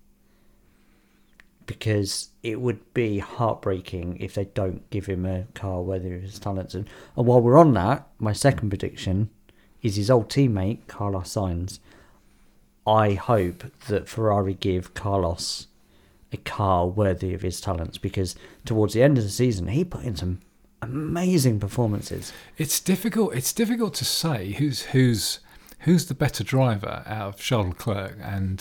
S2: Because it would be heartbreaking if they don't give him a car worthy of his talents. And while we're on that, my second prediction is his old teammate, Carlos Sainz. I hope that Ferrari give Carlos a car worthy of his talents because towards the end of the season, he put in some amazing performances.
S1: It's difficult to say who's the better driver out of Charles Leclerc and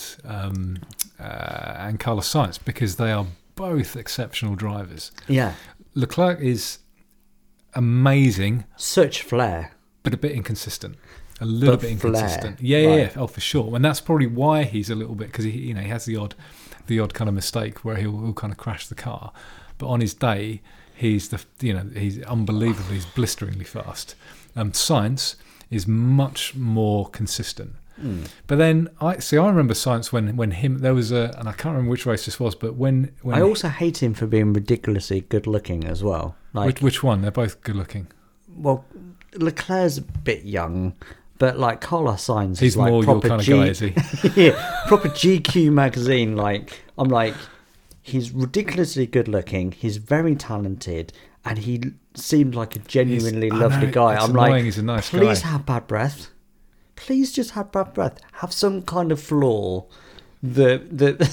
S1: Carlos Sainz because they are both exceptional drivers.
S2: Yeah.
S1: Leclerc is amazing.
S2: Such flair.
S1: But a bit inconsistent. A little bit inconsistent. Yeah. Oh, for sure. And that's probably why he's a little bit, because he has the odd kind of mistake where he'll kind of crash the car. But on his day, he's unbelievably, he's blisteringly fast. Sainz is much more consistent. But then I remember Sainz when there was and I can't remember which race this was, but when
S2: I also hate him for being ridiculously good looking as well. Like
S1: which one? They're both good looking.
S2: Well, Leclerc's a bit young, but like Carlos Sainz,
S1: he's
S2: like
S1: more your kind of guy, is he?
S2: Yeah, proper GQ magazine. Like I'm like, he's ridiculously good looking. He's very talented, and he seemed like a genuinely lovely guy. I'm like,
S1: he's a nice guy.
S2: Please have bad breath. Please just have bad breath. Have some kind of flaw because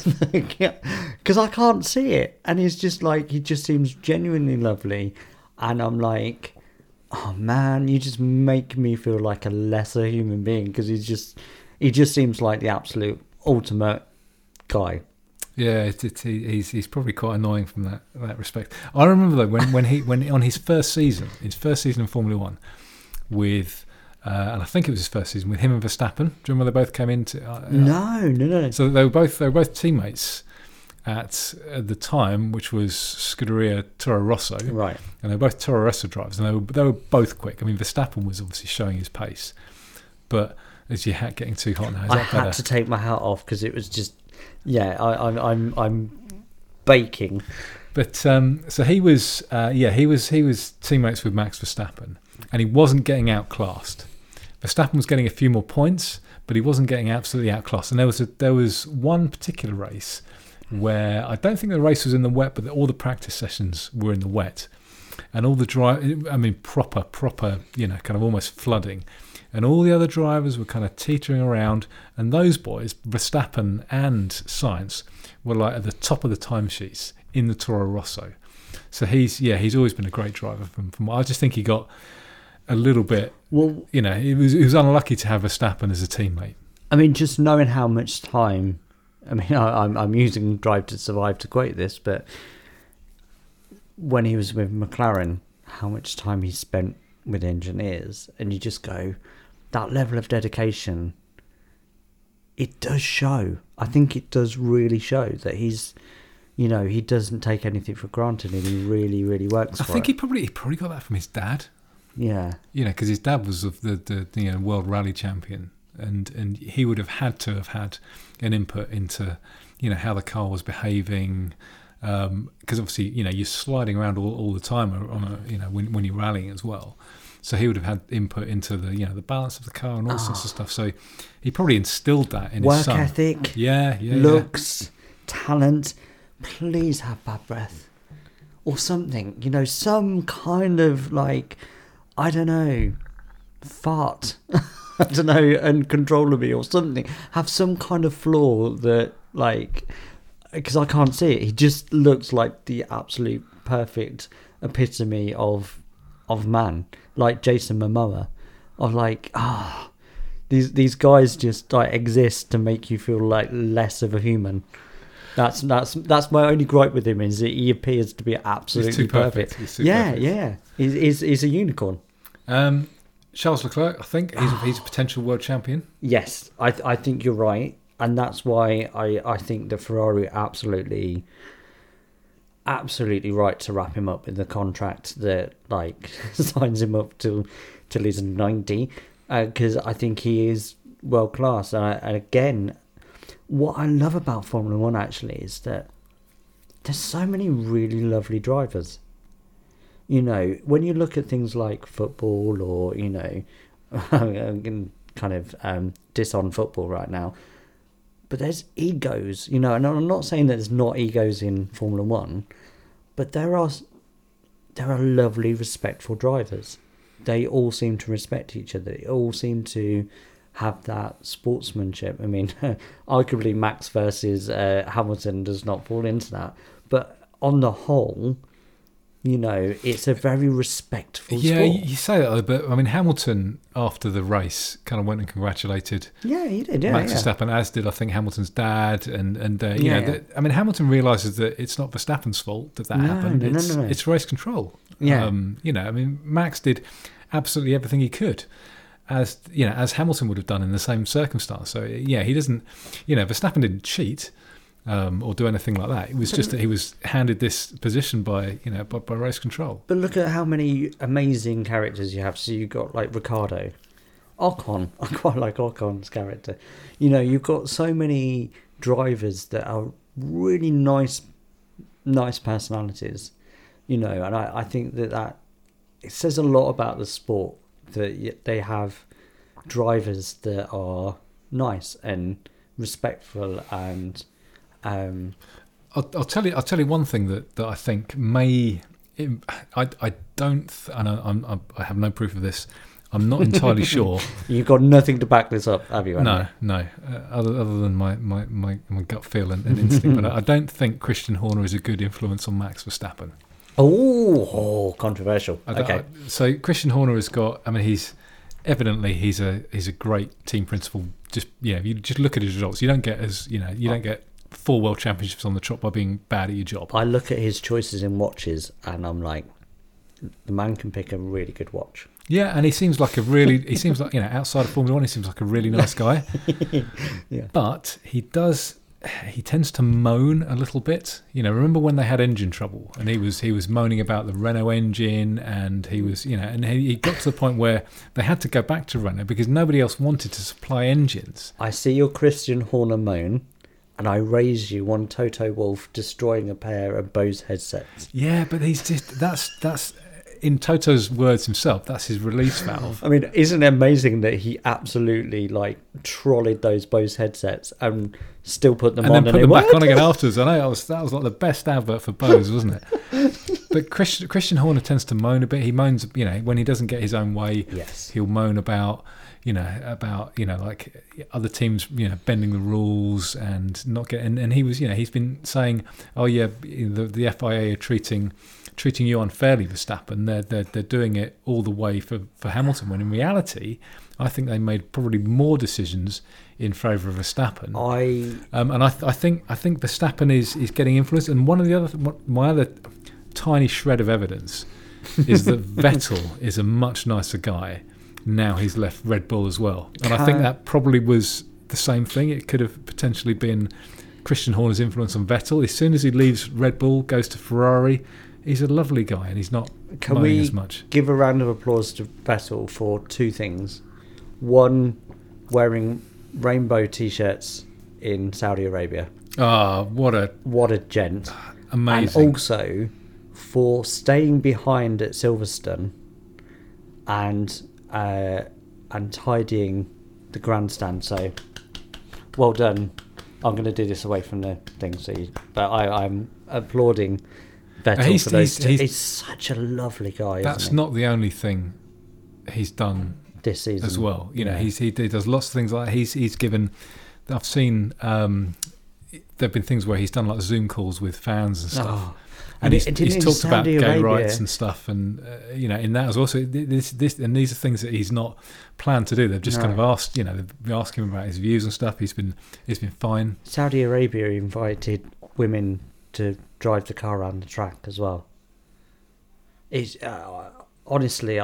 S2: I can't see it. And he's just like, he just seems genuinely lovely. And I'm like, oh man, you just make me feel like a lesser human being because he just seems like the absolute ultimate guy.
S1: Yeah, he's probably quite annoying from that respect. I remember though when on his first season in Formula One with. And I think it was his first season with him and Verstappen. Do you remember they both came into?
S2: No.
S1: So they were both teammates at the time, which was Scuderia Toro Rosso,
S2: right?
S1: And they were both Toro Rosso drivers, and they were both quick. I mean, Verstappen was obviously showing his pace, but is your hat getting too hot now?
S2: I had to take my hat off because it was just Yeah, I'm baking.
S1: But so he was teammates with Max Verstappen, and he wasn't getting outclassed. Verstappen was getting a few more points, but he wasn't getting absolutely outclassed. And there was one particular race where I don't think the race was in the wet, but all the practice sessions were in the wet, and all the proper, kind of almost flooding, and all the other drivers were kind of teetering around, and those boys, Verstappen and Sainz, were like at the top of the timesheets in the Toro Rosso. So he's always been a great driver. From I just think he got a little bit. Well, he was unlucky to have Verstappen as a teammate.
S2: I mean, just knowing how much time. I mean, I'm using Drive to Survive to quote this, but when he was with McLaren, how much time he spent with engineers, and you just go, that level of dedication. It does show. I think it does really show that he's. He doesn't take anything for granted, and he really, really works for it.
S1: I think he probably got that from his dad.
S2: Yeah.
S1: Because his dad was the world rally champion, and he would have had to have had an input into, how the car was behaving, because obviously, you're sliding around all the time on when you're rallying as well. So he would have had input into the balance of the car and all sorts of stuff. So he probably instilled that in his son.
S2: Work ethic, looks, talent. Please have bad breath or something, some kind of I don't know, fart, I don't know, uncontrollably or something. Have some kind of flaw that because I can't see it. He just looks like the absolute perfect epitome of man, like Jason Momoa, of these guys just exist to make you feel like less of a human. That's my only gripe with him, is that he appears to be absolutely perfect.
S1: He's too perfect.
S2: Yeah. He's a unicorn.
S1: Charles Leclerc, I think he's a potential world champion.
S2: Yes, I think you're right, and that's why I think the Ferrari absolutely right to wrap him up in the contract that signs him up till he's 90, because I think he is world class. And again, what I love about Formula One actually is that there's so many really lovely drivers. When you look at things like football, or I'm going to kind of diss on football right now, but there's egos, and I'm not saying that there's not egos in Formula One, but there are lovely, respectful drivers. They all seem to respect each other. They all seem to have that sportsmanship. I mean, arguably Max versus Hamilton does not fall into that, but on the whole, it's a very respectful sport.
S1: Yeah, you say that, but I mean, Hamilton after the race kind of went and congratulated.
S2: Yeah, he did.
S1: Max Verstappen, as did I think Hamilton's dad, and I mean, Hamilton realises that it's not Verstappen's fault that happened. No. It's race control.
S2: Yeah,
S1: I mean, Max did absolutely everything he could, as Hamilton would have done in the same circumstance. So he doesn't, Verstappen didn't cheat. Or do anything like that. It was just that he was handed this position by race control.
S2: But look at how many amazing characters you have. So you've got Ricardo, Ocon. I quite like Ocon's character. You've got so many drivers that are really nice personalities. And I think that it says a lot about the sport that they have drivers that are nice and respectful and.
S1: I'll tell you one thing that I think may. I have no proof of this. I'm not entirely sure.
S2: You've got nothing to back this up, have you?
S1: No. Other than my gut feel and instinct, but I don't think Christian Horner is a good influence on Max Verstappen.
S2: Oh, controversial. Okay.
S1: So Christian Horner has got. I mean, he's a great team principal. Just if you just look at his results, you don't get 4 world championships on the trot by being bad at your job.
S2: I look at his choices in watches and I'm like, the man can pick a really good watch.
S1: Yeah, and he seems like outside of Formula One, he seems like a really nice guy.
S2: Yeah.
S1: But he tends to moan a little bit. Remember when they had engine trouble and he was moaning about the Renault engine, and he was, and he got to the point where they had to go back to Renault because nobody else wanted to supply engines.
S2: I see your Christian Horner moan. and I raise you one Toto Wolff destroying a pair of Bose headsets.
S1: Yeah, but he's just that's in Toto's words himself. That's his release valve.
S2: I mean, isn't it amazing that he absolutely like trolleyed those Bose headsets and still put them
S1: and
S2: on
S1: then
S2: and
S1: put them back
S2: worked?
S1: on again afterwards? I know that was like the best advert for Bose, wasn't it? But Christian Horner tends to moan a bit. He moans, when he doesn't get his own way.
S2: Yes.
S1: He'll moan about like other teams, bending the rules and not getting. And he was, he's been saying, oh yeah, the FIA are treating you unfairly, Verstappen. They're doing it all the way for Hamilton. When in reality, I think they made probably more decisions in favour of Verstappen. And I think Verstappen is getting influenced. And my other tiny shred of evidence is that Vettel is a much nicer guy now he's left Red Bull as well. And I think that probably was the same thing. It could have potentially been Christian Horner's influence on Vettel. As soon as he leaves Red Bull, goes to Ferrari, he's a lovely guy and he's not moaning as much.
S2: Give a round of applause to Vettel for two things? One, wearing rainbow T-shirts in Saudi Arabia.
S1: What a
S2: gent.
S1: Amazing.
S2: And also for staying behind at Silverstone and tidying the grandstand. So well done. I'm going to do this away from the thing, but I'm applauding Vettel for those two. He's such a lovely guy.
S1: That's not the only thing he's done
S2: this season
S1: as well. He does lots of things like that. He's given. I've seen. There've been things where he's done like Zoom calls with fans and stuff. And he's talked about gay rights and stuff, and in that as well. So this and these are things that he's not planned to do. They've just kind of asked, they've asked him about his views and stuff. He's been fine.
S2: Saudi Arabia invited women to drive the car around the track as well. It's honestly,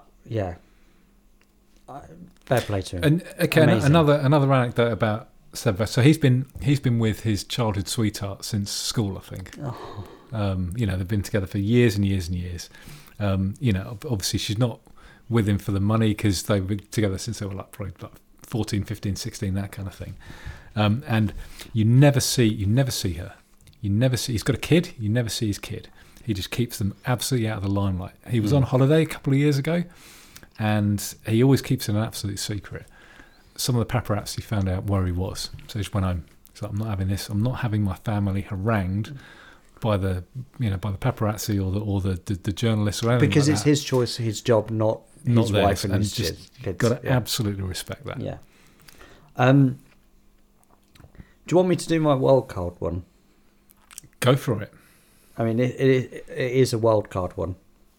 S2: fair play to him.
S1: And again, another anecdote about Seb Vettel. So he's been with his childhood sweetheart since school, I think. They've been together for years and years and years. Obviously she's not with him for the money because they've been together since they were probably 14, 15, 16, that kind of thing. And you never see her. He's got a kid. You never see his kid. He just keeps them absolutely out of the limelight. He was on holiday a couple of years ago, and he always keeps it an absolute secret. Some of the paparazzi found out where he was, so he just went home. He's like, I'm not having this. I'm not having my family harangued by the paparazzi or the journalists or anything,
S2: because
S1: like
S2: it's
S1: that.
S2: His choice, his job, not his wife and his kids.
S1: Got to absolutely respect that.
S2: Yeah. Do you want me to do my wildcard one?
S1: Go for it.
S2: I mean, it is a wildcard one.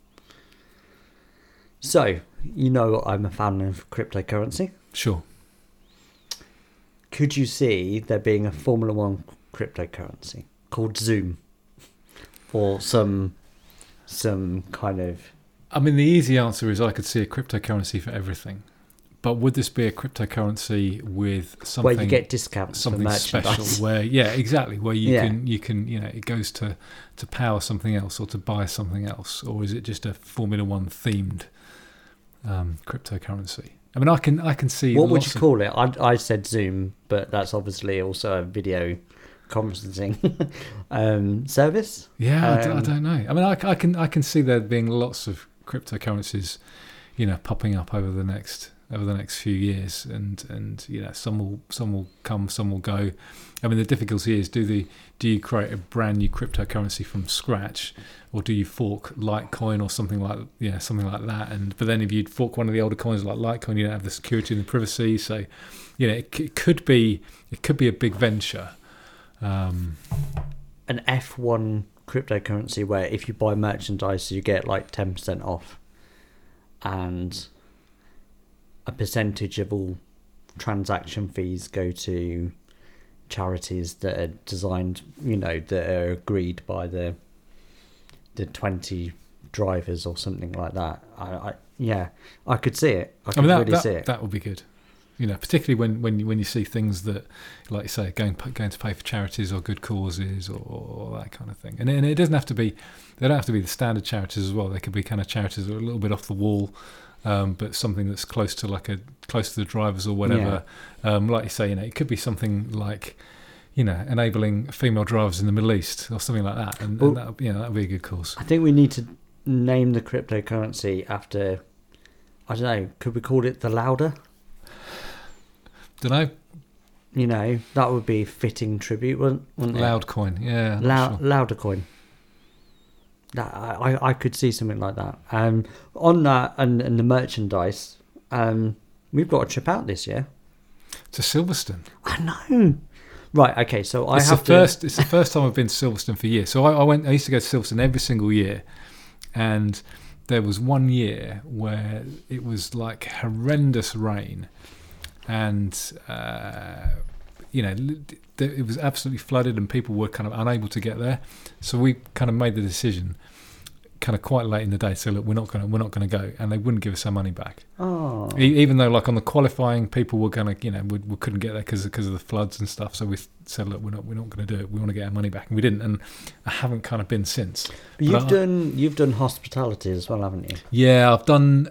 S2: So, I'm a fan of cryptocurrency.
S1: Sure.
S2: Could you see there being a Formula One cryptocurrency called Zoom? Or some kind of...
S1: I mean, the easy answer is I could see a cryptocurrency for everything. But would this be a cryptocurrency with something...
S2: Where you get discounts
S1: something
S2: for
S1: special?
S2: merchandise.
S1: Where you can it goes to power something else or to buy something else? Or is it just a Formula One themed cryptocurrency? I mean, I can see...
S2: What would you call it? I said Zoom, but that's obviously also a video conferencing service.
S1: Yeah, I don't know. I mean, I can see there being lots of cryptocurrencies, popping up over the next few years, and some will come, some will go. I mean, the difficulty is do you create a brand new cryptocurrency from scratch, or do you fork Litecoin or something like that? But then if you fork one of the older coins like Litecoin, you don't have the security and the privacy. So, it could be a big venture.
S2: An F1 cryptocurrency where if you buy merchandise you get like 10% off, and a percentage of all transaction fees go to charities that are designed, that are agreed by the 20 drivers or something like that. I could see it. I could really see it.
S1: That would be good. Particularly when you see things that, like you say, going to pay for charities or good causes or that kind of thing. And it doesn't have to be. They don't have to be the standard charities as well. They could be kind of charities that are a little bit off the wall, but something that's close to the drivers or whatever. Yeah. Like you say, it could be something like, enabling female drivers in the Middle East or something like that, and that would be a good cause.
S2: I think we need to name the cryptocurrency after, I don't know, could we call it the Lauder?
S1: Don't know.
S2: That would be fitting tribute, wouldn't it?
S1: Loudcoin, yeah.
S2: Lauder coin. That I could see something like that. On that and the merchandise, we've got a trip out this year
S1: to Silverstone.
S2: I know. Right. Okay. So
S1: it's the first time I've been to Silverstone for years. So I used to go to Silverstone every single year, and there was one year where it was like horrendous rain, and it was absolutely flooded, and people were kind of unable to get there. So we kind of made the decision, kind of quite late in the day, so look, we're not going to go, and they wouldn't give us our money back.
S2: Oh.
S1: Even though, like on the qualifying, people were going to, we couldn't get there because of the floods and stuff. So we said, look, we're not going to do it. We want to get our money back, and we didn't. And I haven't kind of been since.
S2: But you've done hospitality as well, haven't you?
S1: Yeah, I've done.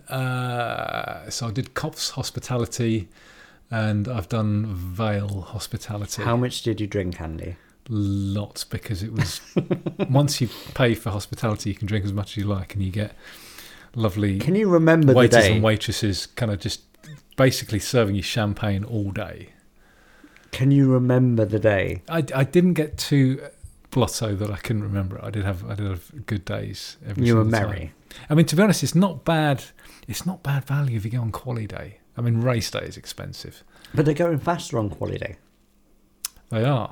S1: So I did Cops Hospitality, and I've done Vale Hospitality.
S2: How much did you drink, Andy?
S1: Lots, because it was once you pay for hospitality, you can drink as much as you like, and you get lovely.
S2: Can you remember
S1: waiters
S2: the day?
S1: And waitresses kind of just basically serving you champagne all day?
S2: Can you remember the day?
S1: I didn't get too blotto that I couldn't remember it. I did have good days.
S2: You were merry.
S1: Time. I mean, to be honest, it's not bad. It's not bad value if you go on quali day. I mean, race day is expensive,
S2: but they're going faster on quali day.
S1: They are.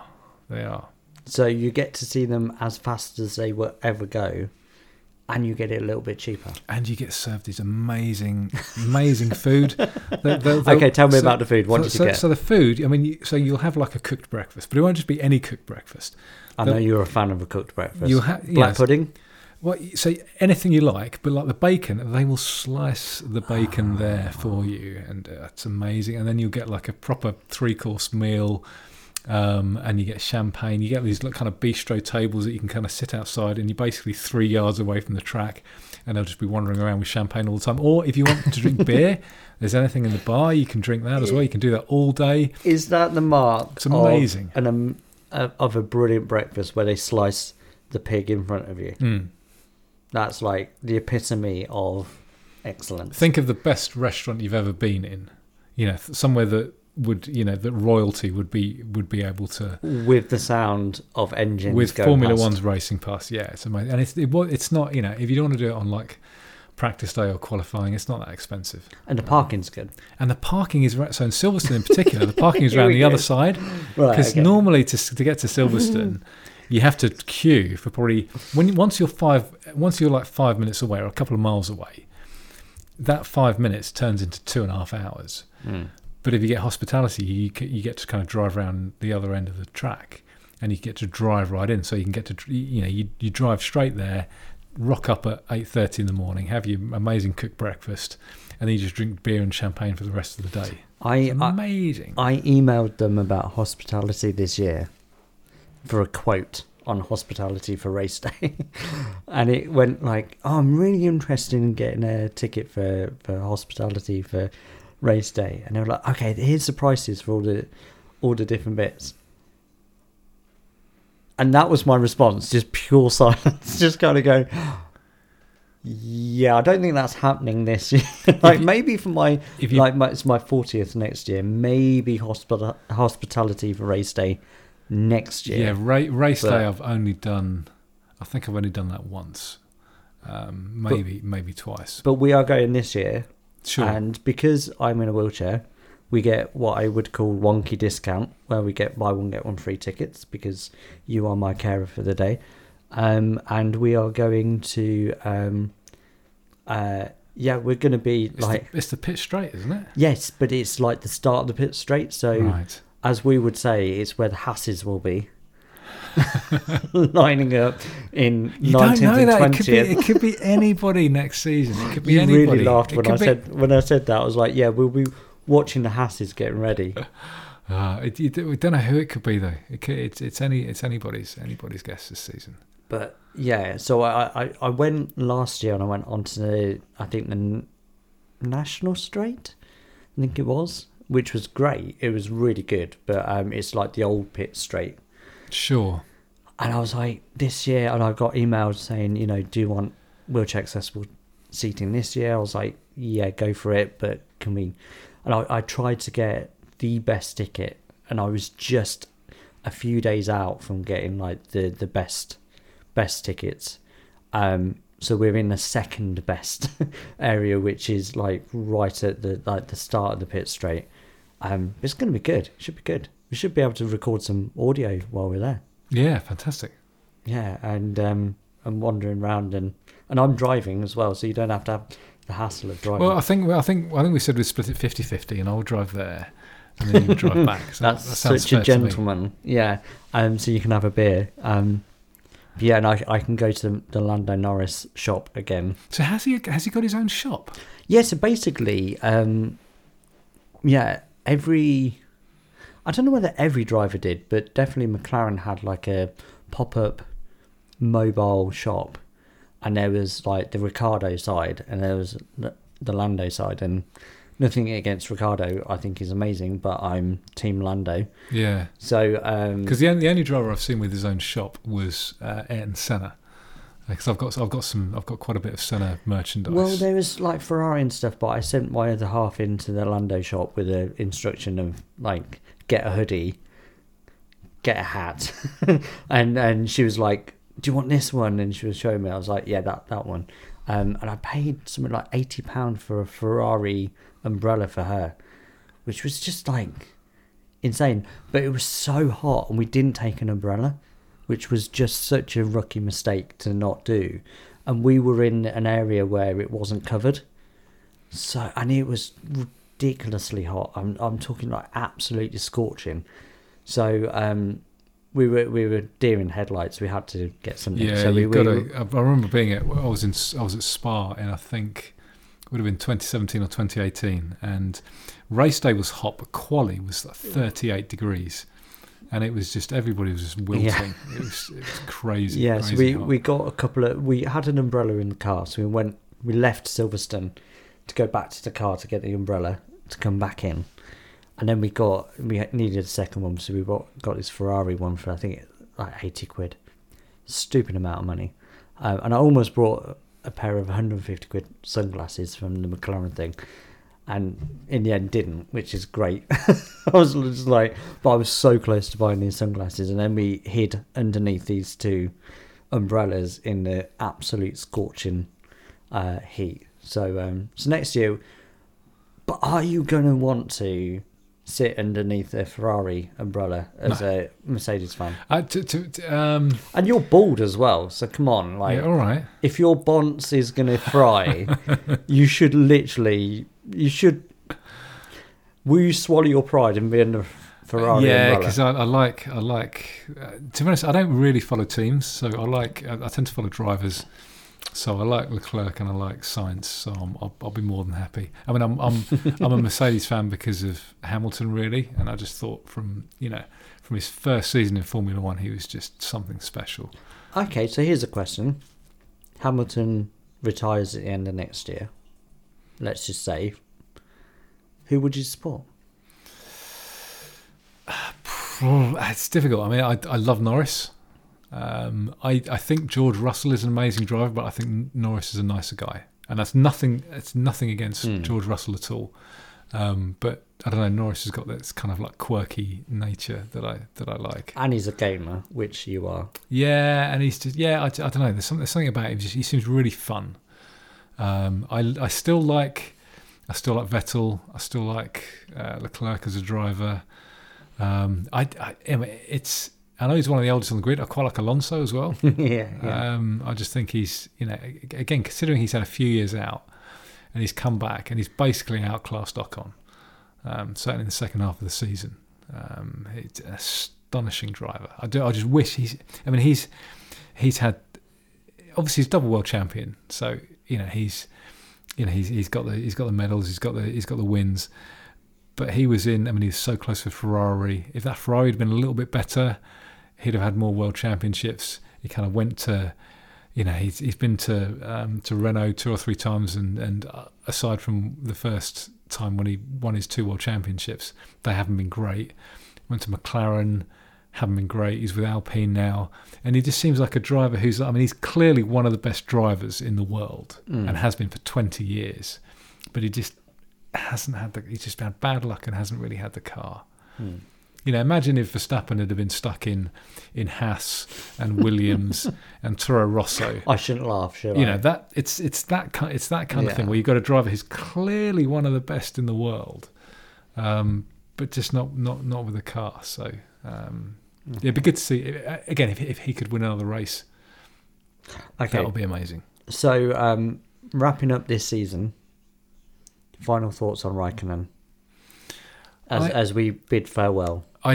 S2: So you get to see them as fast as they will ever go, and you get it a little bit cheaper.
S1: And you get served these amazing food.
S2: Okay, tell me about the food. What did you get?
S1: So the food, I mean, you'll have like a cooked breakfast, but it won't just be any cooked breakfast.
S2: I know you're a fan of a cooked breakfast.
S1: Black
S2: pudding?
S1: Well, so anything you like, but like the bacon, they will slice the bacon there for you, and it's amazing. And then you'll get like a proper 3-course meal. And you get champagne. You get these kind of bistro tables that you can kind of sit outside, and you're basically 3 yards away from the track, and they'll just be wandering around with champagne all the time. Or if you want to drink beer, there's anything in the bar, you can drink that as well. You can do that all day.
S2: Is that the mark?
S1: It's amazing.
S2: Of a brilliant breakfast where they slice the pig in front of you.
S1: Mm.
S2: That's like the epitome of excellence.
S1: Think of the best restaurant you've ever been in. Somewhere that would that royalty would be able to,
S2: with the sound of engines
S1: with
S2: going
S1: Formula
S2: past.
S1: One's racing past. Yeah, it's amazing, and it's not if you don't want to do it on like practice day or qualifying, it's not that expensive,
S2: and the parking's good.
S1: And the parking is so in Silverstone in particular, the parking is around the other side, because normally to get to Silverstone. You have to queue for probably once you're like 5 minutes away or a couple of miles away. That 5 minutes turns into 2.5 hours.
S2: Mm.
S1: But if you get hospitality, you get to kind of drive around the other end of the track, and you get to drive right in. So you can get to you drive straight there, rock up at 8:30 in the morning, have your amazing cooked breakfast, and then you just drink beer and champagne for the rest of the day. It's amazing.
S2: I emailed them about hospitality this year for a quote on hospitality for race day, and it went like, I'm really interested in getting a ticket for hospitality for race day. And they were like, okay, here's the prices for all the different bits. And that was my response, just pure silence, just kind of going, yeah, I don't think that's happening this year. Like maybe for it's my 40th next year, maybe hospitality for race day next year.
S1: Yeah, race day I've only done that once, maybe twice.
S2: But we are going this year.
S1: Sure.
S2: And because I'm in a wheelchair, we get what I would call wonky discount, where we get buy one get one free tickets because you are my carer for the day. And we are going to we're going to be
S1: it's the pit straight, isn't it?
S2: Yes, but it's like the start of the pit straight. So
S1: right.
S2: As we would say, it's where the Hasses will be. Lining up in 19th and 20th.
S1: It could be anybody next season. It could be anybody.
S2: You really laughed when I said that. I was like, yeah, we'll be watching the Hasses getting ready.
S1: We don't know who it could be though. It's anybody's guess this season.
S2: But yeah, so I went last year and I went onto the National Straight, I think it was, which was great. It was really good, but it's like the old pit straight.
S1: Sure.
S2: And I was like, this year, and I got emails saying, do you want wheelchair accessible seating this year? I was like, yeah, go for it, but can we? And I tried to get the best ticket, and I was just a few days out from getting like the best tickets. So we're in the second best area, which is like right at the start of the pit straight. It's going to be good. It should be good. We should be able to record some audio while we're there.
S1: Yeah, fantastic.
S2: Yeah, and I'm wandering around, and I'm driving as well, so you don't have to have the hassle of driving.
S1: Well, I think we said we'd split it 50-50, and I'll drive there, and then you drive back. So
S2: That's such a gentleman. Yeah. So you can have a beer. Yeah, and I can go to the Lando Norris shop again.
S1: So has he got his own shop?
S2: Yeah. So basically, I don't know whether every driver did, but definitely McLaren had like a pop-up mobile shop, and there was like the Ricciardo side, and there was the Lando side, and nothing against Ricciardo, I think he's amazing, but I'm Team Lando.
S1: Yeah.
S2: So
S1: because the only driver I've seen with his own shop was Ayrton Senna, because I've got quite a bit of Senna merchandise.
S2: Well, there was like Ferrari and stuff, but I sent my other half into the Lando shop with an instruction of like, get a hoodie, get a hat, and she was like, do you want this one? And she was showing me. I was like, yeah, that one. And I paid something like £80 for a Ferrari umbrella for her, which was just like insane. But it was so hot, and we didn't take an umbrella, which was just such a rookie mistake to not do. And we were in an area where it wasn't covered, and it was ridiculously hot. I'm talking like absolutely scorching. So we were deer in headlights. We had to get something.
S1: Yeah,
S2: so
S1: I remember being I was at Spa, and I think it would have been 2017 or 2018, and race day was hot, but quali was like 38 degrees, and it was just, everybody was just wilting. Yeah. It was crazy.
S2: Yeah,
S1: crazy
S2: so we got we had an umbrella in the car, so we left Silverstone to go back to the car to get the umbrella to come back in. And then we needed a second one, so we got this Ferrari one for, I think, like 80 quid. Stupid amount of money. And I almost brought a pair of 150 quid sunglasses from the McLaren thing. And in the end didn't, which is great. I was just like, but I was so close to buying these sunglasses. And then we hid underneath these two umbrellas in the absolute scorching heat. So next year, but are you going to want to sit underneath a Ferrari umbrella as a Mercedes fan? And you're bald as well, so come on, like,
S1: yeah, all right.
S2: If your bonce is going to fry, you should. Will you swallow your pride and be in the Ferrari umbrella?
S1: Yeah, because I like. To be honest, I don't really follow teams, so I tend to follow drivers. So I like Leclerc and I like Sainz, so I'll be more than happy. I mean, I'm a Mercedes fan because of Hamilton, really, and I just thought from his first season in Formula One, he was just something special.
S2: Okay, so here's a question: Hamilton retires at the end of next year. Let's just say, who would you support?
S1: It's difficult. I mean, I love Norris. I think George Russell is an amazing driver, but I think Norris is a nicer guy, and that's nothing. It's nothing against George Russell at all. But I don't know. Norris has got this kind of like quirky nature that I like.
S2: And he's a gamer, which you are.
S1: Yeah, and he's just I don't know. There's something about him. He seems really fun. I still like Vettel. I still like Leclerc as a driver. I know he's one of the oldest on the grid. I quite like Alonso as well.
S2: Yeah.
S1: I just think he's, again, considering he's had a few years out and he's come back and he's basically outclassed Ocon, certainly in the second half of the season. He's an astonishing driver. I just wish he's had, obviously he's double world champion, so he's got the medals, he's got the wins. But he was he was so close with Ferrari. If that Ferrari had been a little bit better, he'd have had more world championships. He kind of went to, he's been to Renault 2 or 3 times, and aside from the first time when he won his 2 world championships, they haven't been great. Went to McLaren, haven't been great. He's with Alpine now, and he just seems like a driver who's, I mean, he's clearly one of the best drivers in the world and has been for 20 years, but he just hasn't had he's just had bad luck and hasn't really had the car. You know, imagine if Verstappen had been stuck in Haas and Williams and Toro Rosso.
S2: I shouldn't laugh, should I?
S1: You know, that it's that kind of thing where you've got a driver who's clearly one of the best in the world, but just not with a car. So it'd be good to see again if he could win another race. Okay, that would be amazing.
S2: So wrapping up this season, final thoughts on Raikkonen as we bid farewell. I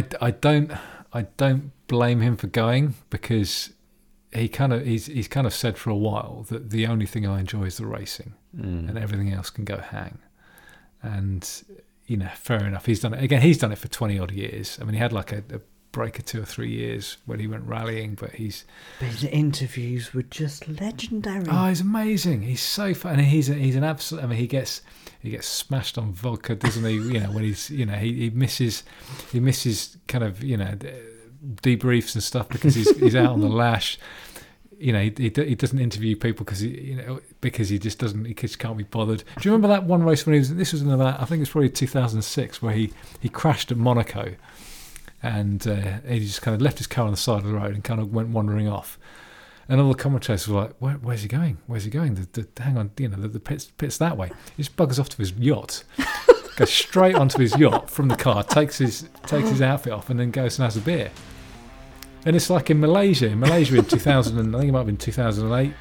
S1: don't blame him for going, because he's kind of said for a while that the only thing I enjoy is the racing, and everything else can go hang. And you know, fair enough. He's done it again. He's done it for 20 odd years. I mean, he had like a break of 2 or 3 years when he went rallying, but his
S2: interviews were just legendary.
S1: Oh, he's amazing. He's so fun. And he's an absolute. I mean, he gets smashed on vodka, doesn't he? You know, when he's, you know, he misses kind of, you know, debriefs and stuff because he's out on the lash. You know, he doesn't interview people because he just doesn't. He just can't be bothered. Do you remember that one race when he was? This was in about, I think it's probably 2006, where he crashed at Monaco, and he just kind of left his car on the side of the road and kind of went wandering off. And all the commentators were like, "Where's he going? Where's he going? Hang on, you know, the pit's that way." He just buggers off to his yacht, goes straight onto his yacht from the car, takes his outfit off, and then goes and has a beer. And it's like in Malaysia in 2000, I think it might have been 2008,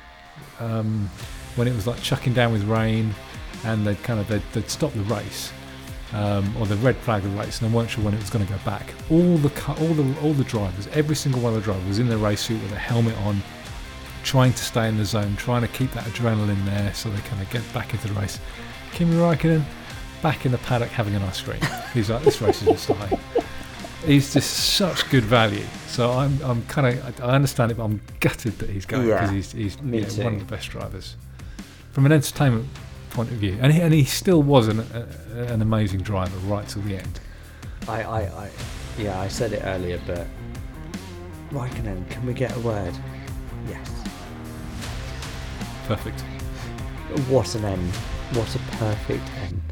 S1: when it was like chucking down with rain, and they'd stopped the race, or the red flag the race, and they weren't sure when it was going to go back. All the drivers, every single one of the drivers was in their race suit with a helmet on, trying to stay in the zone, trying to keep that adrenaline there so they kind of get back into the race. Kimi Raikkonen back in the paddock having an ice cream. He's like, this race is starting. He's just such good value. So I'm kind of, I understand it, but I'm gutted that he's going, because he's one of the best drivers from an entertainment point of view, and he still was an amazing driver right till the end. I said it earlier, but Raikkonen, can we get a word? Yes. Perfect. What an end. What a perfect end.